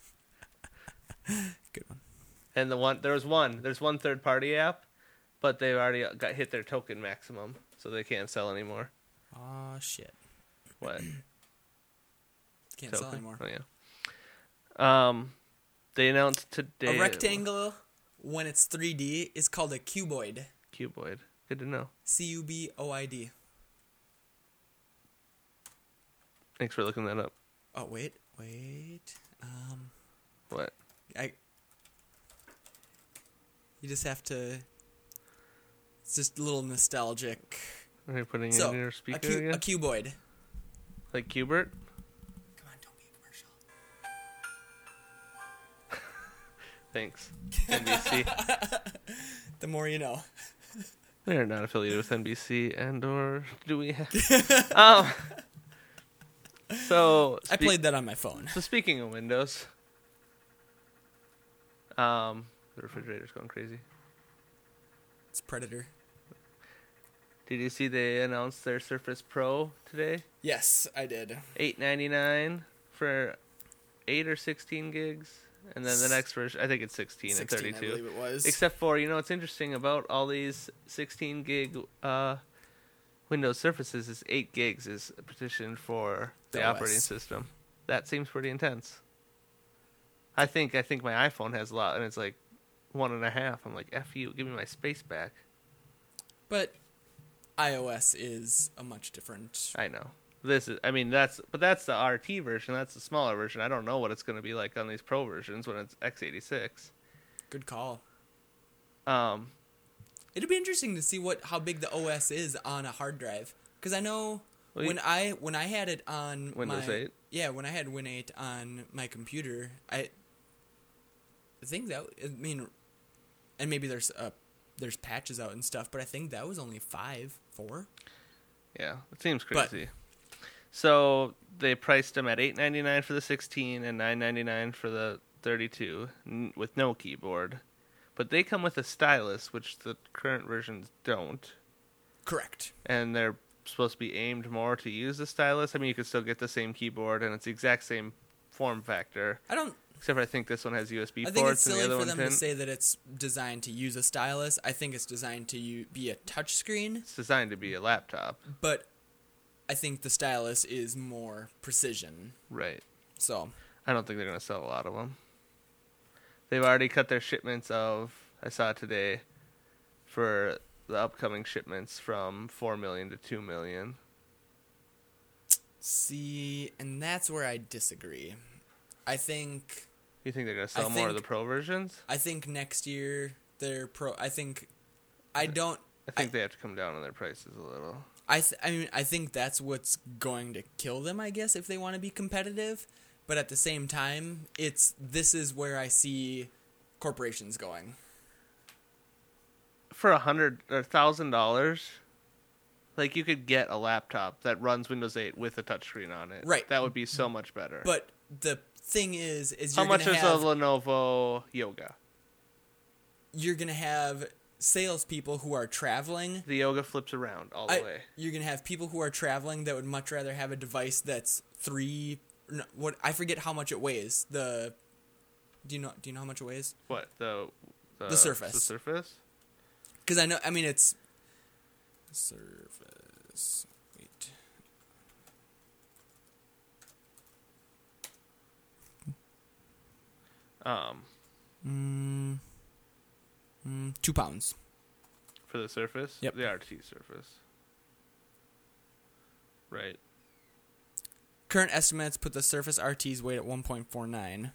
Good one. And there's one third-party app, but they've already hit their token maximum, so they can't sell anymore. Aw, shit. What? Can't sell anymore. Oh, yeah. They announced today... A rectangle, when it's 3D, is called a cuboid. Cuboid. Good to know. Cuboid. Thanks for looking that up. Oh, wait. What? You just have to... It's just a little nostalgic. Are you putting in your speaker again? A cuboid. Like Qbert? Come on, don't be a commercial. Thanks, NBC. The more you know. We are not affiliated with NBC, and/or do we have... So... I played that on my phone. So speaking of Windows... the refrigerator's going crazy. It's Predator. Did you see they announced their Surface Pro today? Yes, I did. $899 for 8 or 16 gigs. And then the next version, I think it's 16 and 32. I believe it was. Except for, what's interesting about all these 16 gig Windows Surfaces is 8 gigs is petitioned for the operating system. That seems pretty intense. I think my iPhone has a lot, and it's like 1.5. I'm like, F you, give me my space back. But iOS is a much different... I know. That's the RT version. That's the smaller version. I don't know what it's going to be like on these Pro versions when it's x86. Good call. It'd be interesting to see how big the OS is on a hard drive, because I know when I had it on Windows 8. Yeah, when I had Win 8 on my computer, I think that, and maybe there's patches out and stuff, but I think that was only 4. Yeah, it seems crazy. So they priced them at $899 for the 16 and $999 for the 32 with no keyboard. But they come with a stylus, which the current versions don't. Correct. And they're supposed to be aimed more to use the stylus. I mean, you could still get the same keyboard, and it's the exact same form factor. Except for I think this one has USB ports. I think it's silly for them to say that it's designed to use a stylus. I think it's designed to be a touchscreen. It's designed to be a laptop. But I think the stylus is more precision. Right. So I don't think they're going to sell a lot of them. They've already cut their shipments I saw today, for the upcoming shipments from 4 million to 2 million. See, and that's where I disagree. I think... You think they're going to sell more of the Pro versions? I think next year they're Pro... I think they have to come down on their prices a little. I think that's what's going to kill them, I guess, if they want to be competitive. But at the same time, this is where I see corporations going. For $100 or $1,000, Like, you could get a laptop that runs Windows 8 with a touchscreen on it. Right. That would be so much better. But the thing is how you're much gonna is have, a Lenovo Yoga? You're gonna have salespeople who are traveling. The Yoga flips around all the way. You're gonna have people who are traveling that would much rather have a device that's I forget how much it weighs. Do you know how much it weighs? What the Surface? The Surface? Because I mean it's Surface. Wait. 2 pounds. For the Surface? Yep. The RT Surface. Right. Current estimates put the Surface RT's weight at 1.49.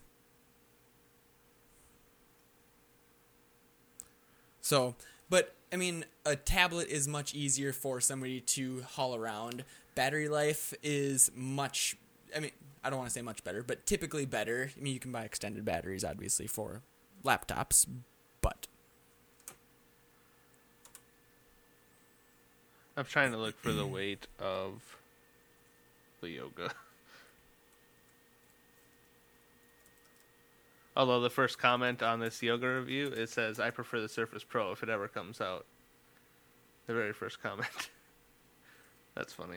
So, but, I mean, a tablet is much easier for somebody to haul around. Battery life is much, I mean, I don't want to say much better, but typically better. I mean, you can buy extended batteries, obviously, for laptops, but... I'm trying to look for the weight of the Yoga. Although the first comment on this Yoga review, it says, I prefer the Surface Pro if it ever comes out. The very first comment. That's funny.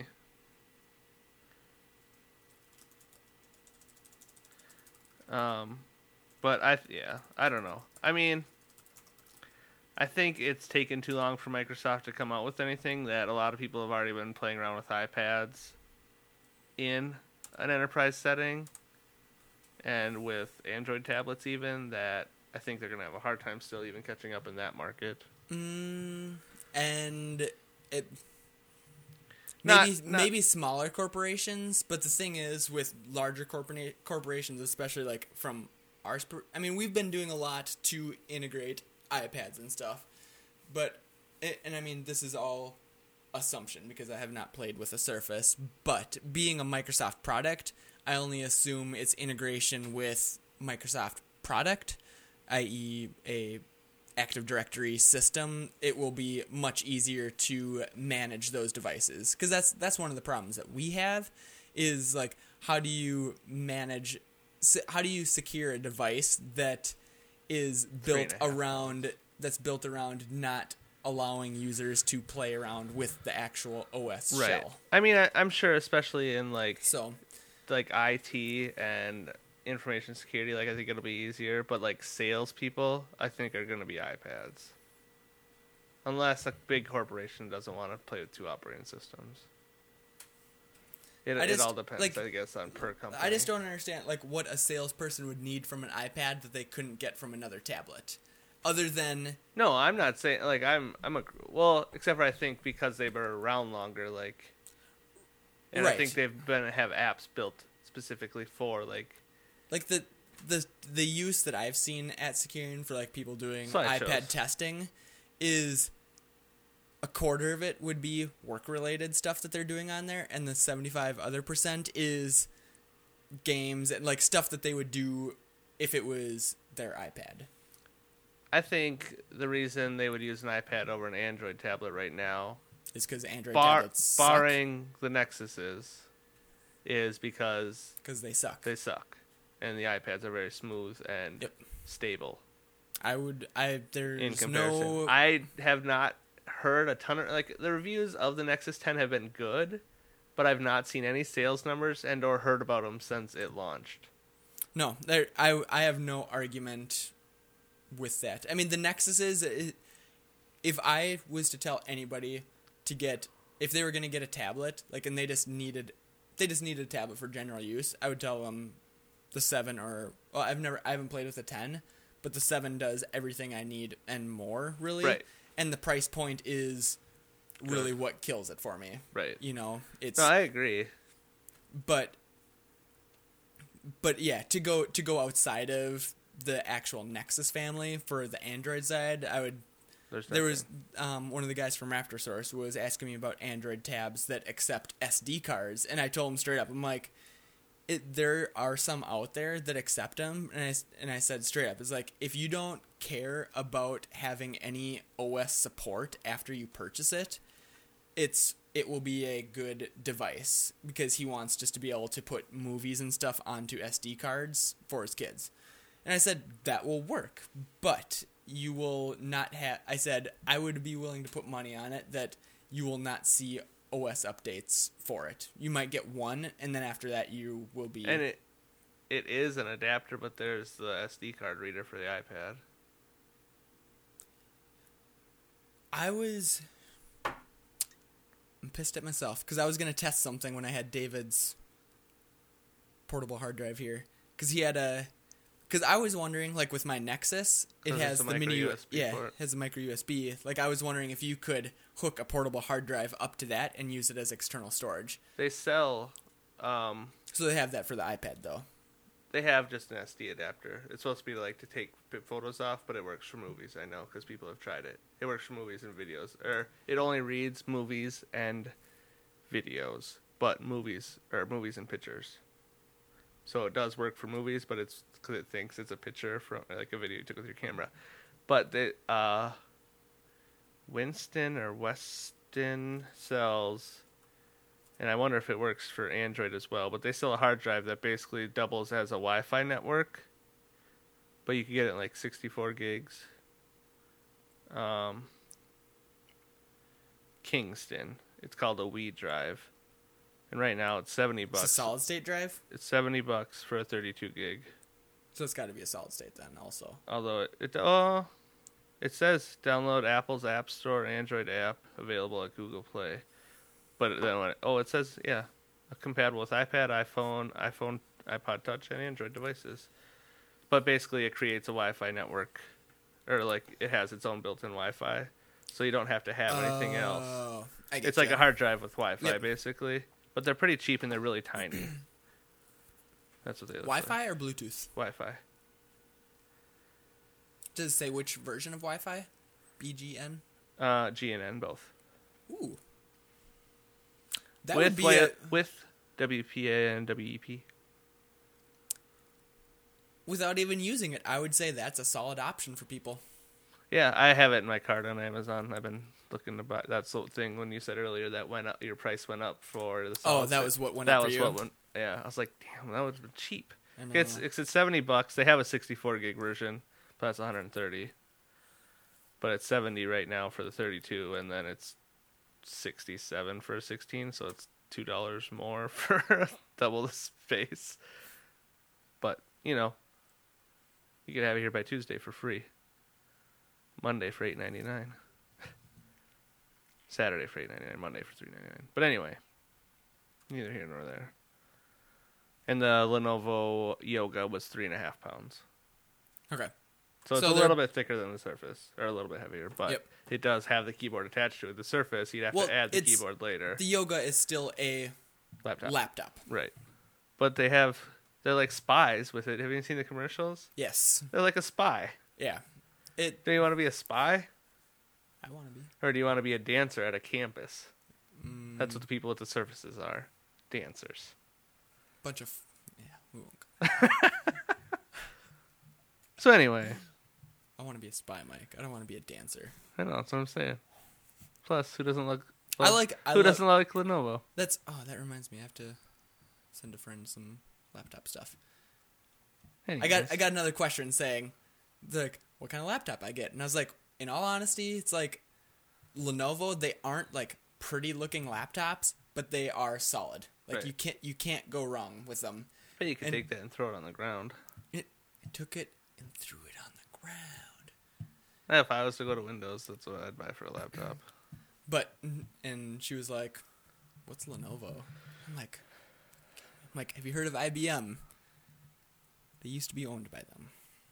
But I don't know. I mean, I think it's taken too long for Microsoft to come out with anything that a lot of people have already been playing around with iPads in an enterprise setting and with Android tablets even, that I think they're going to have a hard time still even catching up in that market. And it... Not- Maybe smaller corporations, but the thing is, with larger corporations, especially like from ours, I mean, we've been doing a lot to integrate iPads and stuff, and I mean, this is all assumption because I have not played with a Surface, but being a Microsoft product, I only assume its integration with Microsoft product, i.e. a Active Directory system, it will be much easier to manage those devices. Because that's one of the problems that we have is, like, how do you secure a device that is built around not allowing users to play around with the actual OS shell. I mean, I'm sure, especially in like IT and information security, like, I think it'll be easier, but like salespeople, I think are going to be iPads, unless a big corporation doesn't want to play with 2 operating systems. It all depends, like, I guess, on per company. I just don't understand, like, what a salesperson would need from an iPad that they couldn't get from another tablet, other than... No, I'm not saying, like, well, except for I think because they've been around longer, like, and right. I think they've have apps built specifically for, like the use that I've seen at Securian for, like, people doing iPad testing is a quarter of it would be work-related stuff that they're doing on there, and the 75% other is games and, like, stuff that they would do if it was their iPad. I think the reason they would use an iPad over an Android tablet right now is because Android tablets barring the Nexuses is because they suck. They suck. And the iPads are very smooth and stable. There's in comparison. I have not heard a ton of, like, the reviews of the Nexus 10 have been good, but I've not seen any sales numbers and or heard about them since it launched. No, I have no argument with that. I mean, the Nexuses, if I was to tell anybody to get, if they were going to get a tablet, like, and they just needed a tablet for general use, I would tell them the 7 I haven't played with the 10, but the 7 does everything I need and more, really. Right. And the price point is really what kills it for me. Right. You know, it's... No, I agree. But yeah, to go outside of the actual Nexus family for the Android side, there was one of the guys from RaptorSource was asking me about Android tabs that accept SD cards, and I told him straight up, I'm like, there are some out there that accept them, and I said straight up, it's like, if you don't care about having any OS support after you purchase it, it will be a good device because he wants just to be able to put movies and stuff onto SD cards for his kids. And I said, that will work, but you will not have... I said, I would be willing to put money on it that you will not see OS updates for it. You might get one, and then after that you will be... And it is an adapter, but there's the SD card reader for the iPad. I'm pissed at myself because I was going to test something when I had David's portable hard drive here. Because he had a... Because I was wondering, like with my Nexus, it has the mini USB. Yeah, it has a micro USB. Like I was wondering if you could hook a portable hard drive up to that and use it as external storage. They sell. So they have that for the iPad though. They have just an SD adapter. It's supposed to be like to take photos off, but it works for movies. I know because people have tried it. It works for movies and videos. Or it only reads movies and videos, but movies and pictures. So it does work for movies, but it's because it thinks it's a picture from like a video you took with your camera. But Winston or Weston sells, and I wonder if it works for Android as well. But they sell a hard drive that basically doubles as a Wi-Fi network, but you can get it in like 64 gigs. Kingston. It's called a Wii drive. And right now it's $70. It's a solid state drive? It's $70 for a 32 gig. So it's got to be a solid state then also. Although it says download Apple's App Store Android app available at Google Play. But then it says compatible with iPad, iPhone, iPod Touch, and Android devices. But basically it creates a Wi-Fi network, or like it has its own built-in Wi-Fi, so you don't have to have anything else. It's like a hard drive with Wi-Fi basically. But they're pretty cheap and they're really tiny. That's what they look Wi-Fi like. or Bluetooth? Wi-Fi. Does it say which version of Wi-Fi? BGN? G and N both. Ooh. That would be with WPA and WEP. Without even using it, I would say that's a solid option for people. Yeah, I have it in my cart on Amazon. I've been looking to buy that sort of thing when you said earlier that went up, your price went up for the solid that was what went up for you? Yeah, I was like, damn, that would have been cheap. I know. It's $70. They have a 64 gig version, but that's $130. But it's $70 right now for the 32, and then it's $67 for a 16, so it's $2 more for double the space. But, you could have it here by Tuesday for free. Monday for $8.99. Saturday for $8.99. Monday for $3.99. But anyway, neither here nor there. And the Lenovo Yoga was 3.5 pounds. Okay. So it's a little bit thicker than the Surface, or a little bit heavier, but it does have the keyboard attached to it. The Surface, you'd have to add the keyboard later. The Yoga is still a laptop. Right. But they're like spies with it. Have you seen the commercials? Yes. They're like a spy. Yeah. Do you want to be a spy? I want to be. Or do you want to be a dancer at a campus? That's what the people with the Surfaces are. Dancers. Bunch of... Yeah, we won't. So anyway. I want to be a spy, Mike. I don't want to be a dancer. I know, that's what I'm saying. Plus, who doesn't like... Who doesn't like Lenovo? That reminds me. I have to send a friend some laptop stuff. Anyways. I got another question saying, like, what kind of laptop I get? And I was like, in all honesty, it's like Lenovo, they aren't like pretty looking laptops, but they are solid. Like you can't go wrong with them. But you could take that and throw it on the ground. I took it and threw it on the ground. If I was to go to Windows, that's what I'd buy for a laptop. And she was like, "What's Lenovo?" I'm like, have you heard of IBM? They used to be owned by them.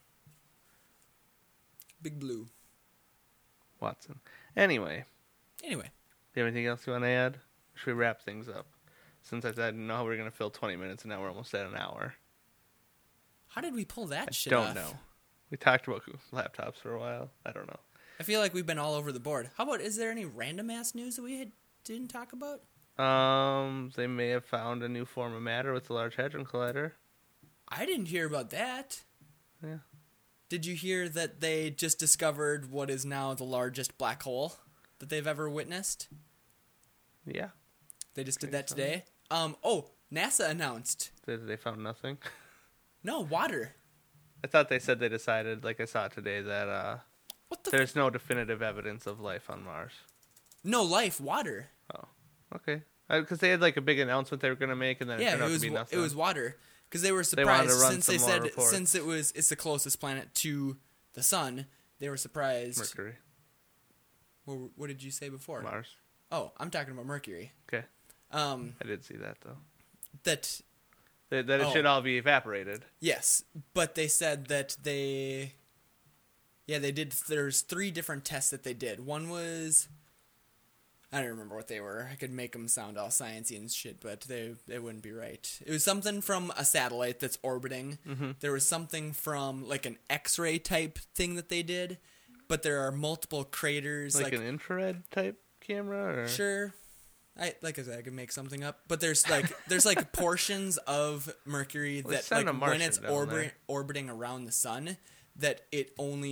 Big Blue. Watson. Anyway. Do you have anything else you want to add? Should we wrap things up? Since I didn't know how we were going to fill 20 minutes, and now we're almost at an hour. How did we pull that shit off? I don't know. We talked about laptops for a while. I don't know. I feel like we've been all over the board. How about, is there any random-ass news that we didn't talk about? They may have found a new form of matter with the Large Hadron Collider. I didn't hear about that. Yeah. Did you hear that they just discovered what is now the largest black hole that they've ever witnessed? Yeah. They just did that today. NASA announced. They found nothing? No, water. I thought they said they decided, like I saw today, that there's no definitive evidence of life on Mars. No life, water. Oh, okay. Because they had like a big announcement they were going to make, and then it turned out to be nothing. It was water. Because they were surprised since they said reports. Since it's the closest planet to the sun. They were surprised. Mercury. What did you say before? Mars. Oh, I'm talking about Mercury. Okay. I did see that though. That it should all be evaporated. Yes, but they said that they did. There's 3 different tests that they did. One was, I don't remember what they were. I could make them sound all sciencey and shit, but they wouldn't be right. It was something from a satellite that's orbiting. Mm-hmm. There was something from like an X-ray type thing that they did, but there are multiple craters. Like an infrared type camera? Or? Sure. I could make something up, but there's like portions of Mercury that like when it's orbiting around the sun, that it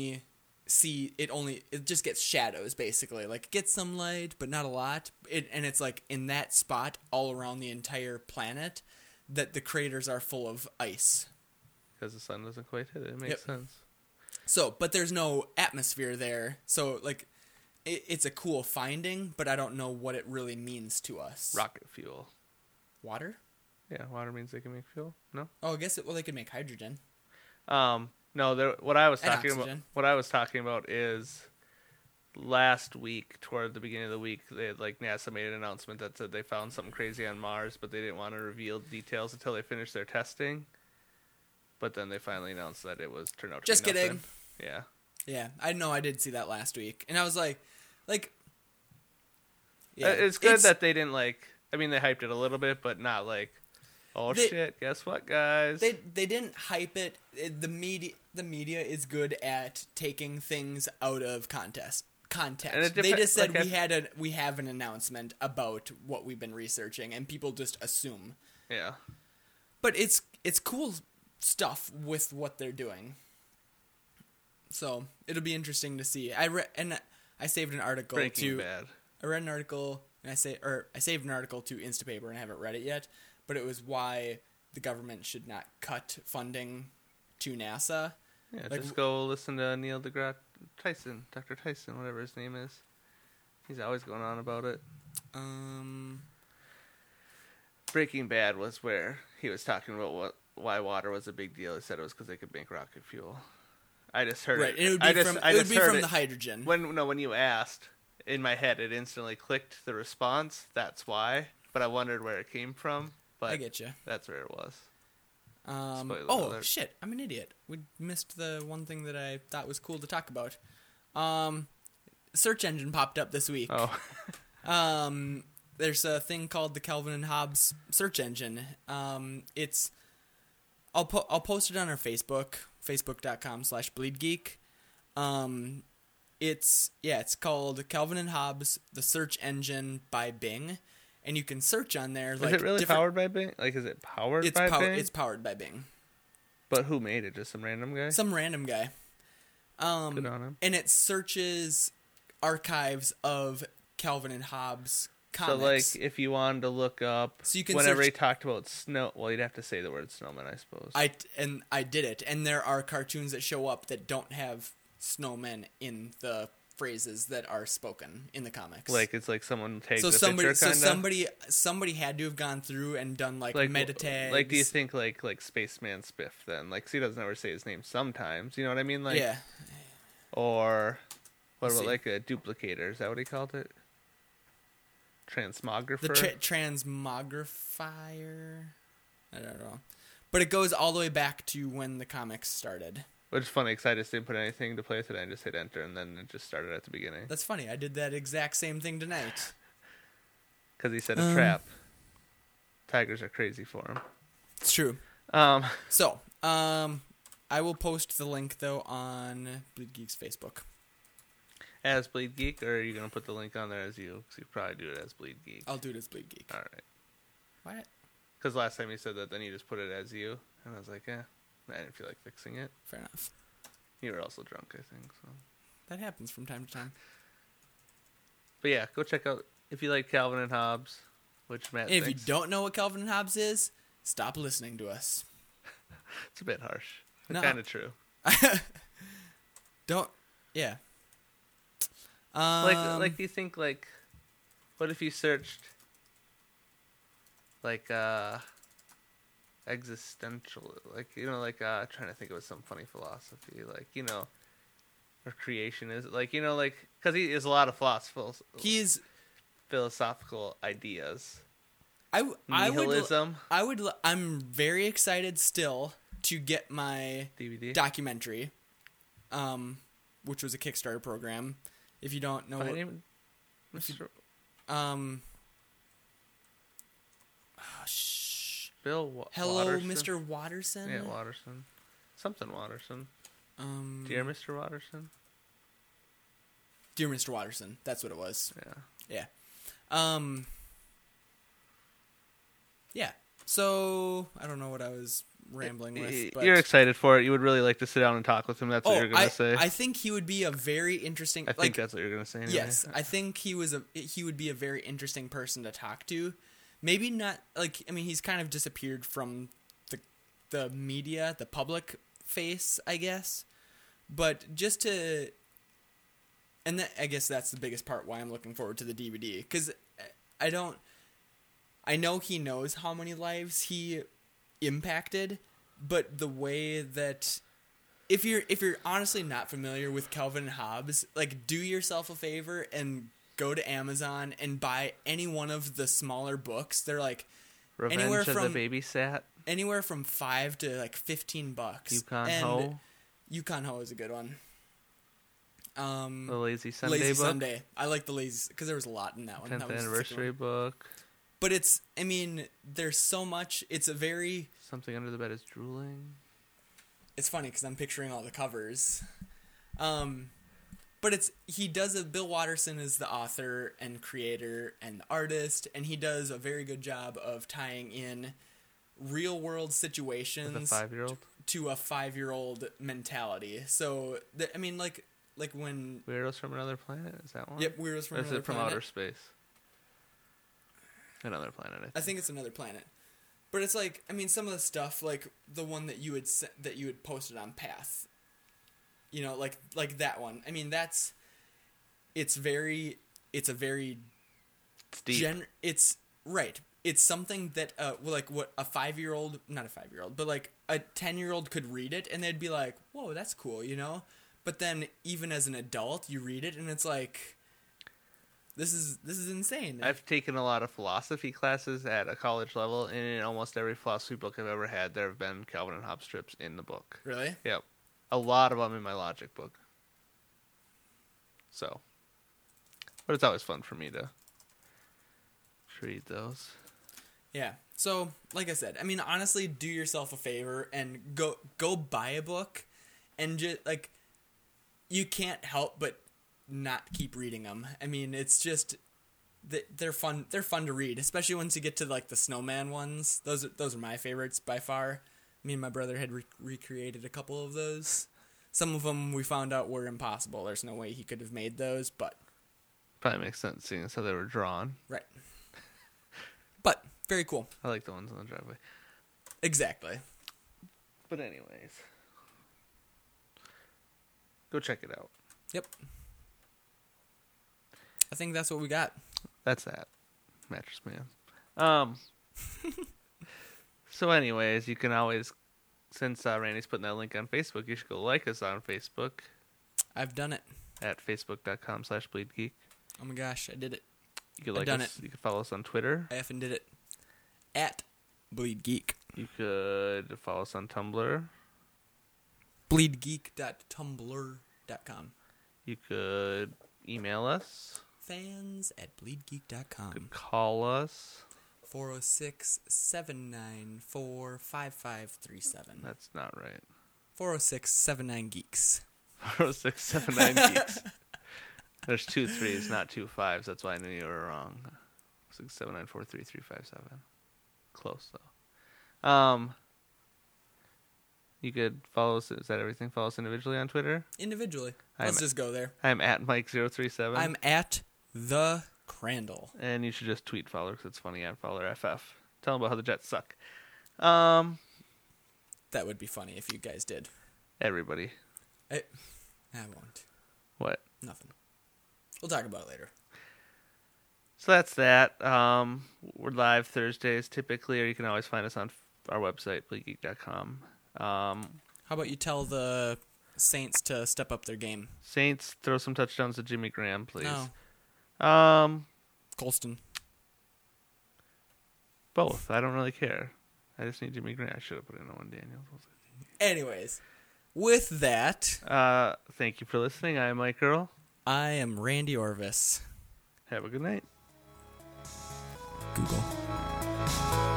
just gets shadows basically. Like it gets some light, but not a lot. And it's like in that spot all around the entire planet that the craters are full of ice. Because the sun doesn't quite hit it. It makes sense. So, but there's no atmosphere there. So like. It's a cool finding, but I don't know what it really means to us. Rocket fuel. Water? Yeah, water means they can make fuel. No? Oh, I guess they could make hydrogen. No, what I was talking about is last week, toward the beginning of the week, NASA made an announcement that said they found something crazy on Mars, but they didn't want to reveal details until they finished their testing. But then they finally announced that it turned out to be nothing. Just kidding. Yeah. Yeah, I know. I did see that last week, and I was like, yeah, it's good that they didn't they hyped it a little bit, but not like, shit, guess what, guys? They didn't hype it. The media is good at taking things out of context. They just said we have an announcement about what we've been researching, and people just assume. Yeah, but it's cool stuff with what they're doing. So it'll be interesting to see. I saved an article Breaking Bad. I read an article and I saved an article to Instapaper and I haven't read it yet. But it was why the government should not cut funding to NASA. Yeah, just go listen to Neil deGrasse Tyson, Dr. Tyson, whatever his name is. He's always going on about it. Breaking Bad was where he was talking about why water was a big deal. He said it was because they could make rocket fuel. I just heard it. It would be from the hydrogen. When you asked, in my head, it instantly clicked the response. That's why. But I wondered where it came from. But I get you. That's where it was. Shit! I'm an idiot. We missed the one thing that I thought was cool to talk about. Search engine popped up this week. Oh. There's a thing called the Calvin and Hobbes search engine. I'll post it on our Facebook. Facebook.com/BleedGeek. It's called Calvin and Hobbes, the search engine by Bing, and you can search on there. Is it really powered by Bing? Is it powered by Bing? It's powered by Bing. But who made it? Just some random guy? Some random guy. Good on him. And it searches archives of Calvin and Hobbes comics. So, if you wanted to look up, whenever he talked about snow, well, you'd have to say the word snowman, I suppose. I did it, and there are cartoons that show up that don't have snowmen in the phrases that are spoken in the comics. It's like someone takes picture, kind of? Somebody had to have gone through and done meta tags. Do you think like Spaceman Spiff then? He doesn't ever say his name sometimes. You know what I mean? Yeah. Or what about a duplicator? Is that what he called it? Transmographer? The transmogrifier? I don't know. But it goes all the way back to when the comics started. Which is funny, because I just didn't put anything to play with it. I just hit enter, and then it just started at the beginning. That's funny. I did that exact same thing tonight. Because he said a trap. Tigers are crazy for him. It's true. I will post the link, though, on Bleed Geek's Facebook. As Bleed Geek, or are you going to put the link on there as you? Because you probably do it as Bleed Geek. I'll do it as Bleed Geek. All right. What? Because last time you said that, then you just put it as you. And I was like, I didn't feel like fixing it. Fair enough. You were also drunk, I think. So that happens from time to time. But yeah, go check out If you like Calvin and Hobbes, which Matt And if thinks, you don't know what Calvin and Hobbes is, stop listening to us. it's a bit harsh. It's No. kind of true. Don't. Yeah. Like, do you think, like, what if you searched, like, existential, like, you know, like, trying to think of some funny philosophy, like, you know, or creation is, like, you know, like, because he is a lot of He's. philosophical ideas. Nihilism. Nihilism. I'm very excited still to get my DVD. documentary, which was a Kickstarter program. If you don't know, Mr. Bill Hello, Watterson. Mr. Watterson. Yeah, Watterson. Something Watterson. Dear Mr. Watterson. Dear Mr. Watterson. That's what it was. Yeah. Yeah. Yeah. So I don't know what I was rambling with. But You're excited for it. You would really like to sit down and talk with him. That's what you're going to say. I think he would be a very interesting. I think that's what you're going to say. Anyway. Yes, I think he would be a very interesting person to talk to. Maybe not like, I mean, he's kind of disappeared from the media, the public face, I guess. But just to, and I guess that's the biggest part why I'm looking forward to the DVD, because I know he knows how many lives he impacted, but the way that if you're honestly not familiar with Calvin and Hobbes, like, do yourself a favor and go to Amazon and buy any one of the smaller books. They're like Revenge of the Babysat. Anywhere from $5 to like $15. Yukon Ho. Yukon Ho is a good one. The Lazy Sunday Lazy book. Sunday. I like the Lazy because there was a lot in that one. 10th that was anniversary book. But it's, I mean, there's so much. It's a very... Something Under the Bed is Drooling. It's funny because I'm picturing all the covers. But Bill Watterson is the author and creator and the artist, and he does a very good job of tying in real world situations With a 5-year-old? to a 5-year-old mentality. So, I mean, like when... Weirdos from Another Planet? Is that one? Yep, Weirdos from Or is Another it from Planet. Outer Space? Another Planet, I think. I think it's Another Planet. But it's like, I mean, some of the stuff, like the one that you had posted on Path, you know, like that one. I mean, it's a very deep. It's right. It's something that like what a 5-year-old, not a 5-year-old, but like a 10-year-old could read it and they'd be like, "Whoa, that's cool," you know? But then even as an adult, you read it and it's like, This is insane. I've taken a lot of philosophy classes at a college level, and in almost every philosophy book I've ever had, there have been Calvin and Hobbes strips in the book. Really? Yep. A lot of them in my logic book. So. But it's always fun for me to read those. Yeah. So, like I said, I mean, honestly, do yourself a favor and go buy a book, and just like, you can't help but not keep reading them. I mean, it's just they're fun. They're fun to read, especially once you get to like the snowman ones. Those are my favorites by far. Me and my brother had recreated a couple of those. Some of them we found out were impossible. There's no way he could have made those, but probably makes sense seeing as how they were drawn. Right. But very cool. I like the ones on the driveway. Exactly. But anyways, go check it out. Yep. I think that's what we got. That's that. Mattress Man. So anyways, you can always, since Randy's putting that link on Facebook, you should go like us on Facebook. I've done it. At facebook.com/bleedgeek. Oh my gosh, I did it. You could like us. You could follow us on Twitter. I effing did it. At Bleed Geek. You could follow us on Tumblr. Bleedgeek.tumblr.com. You could email us. fans@bleedgeek.com. You could call us. 406-794-5537. That's not right. 406-79-GEEKS. 406-79-GEEKS. There's 2 3s, not 2 5s. That's why I knew you were wrong. 679433357. Close though. You could follow us. Is that everything? Follow us individually on Twitter. Individually. Let's just go there. I'm at Mike037. I'm at the Crandall. And you should just tweet Fowler because it's funny at FowlerFF. Tell him about how the Jets suck. That would be funny if you guys did. Everybody. I won't. What? Nothing. We'll talk about it later. So that's that. We're live Thursdays typically, or you can always find us on our website, playgeek.com. How about you tell the Saints to step up their game? Saints, throw some touchdowns to Jimmy Graham, please. No. Colston. Both. I don't really care. I just need Jimmy Graham. I should have put in Owen Daniels. Anyways, with that... thank you for listening. I am Mike Earl. I am Randy Orvis. Have a good night. Google.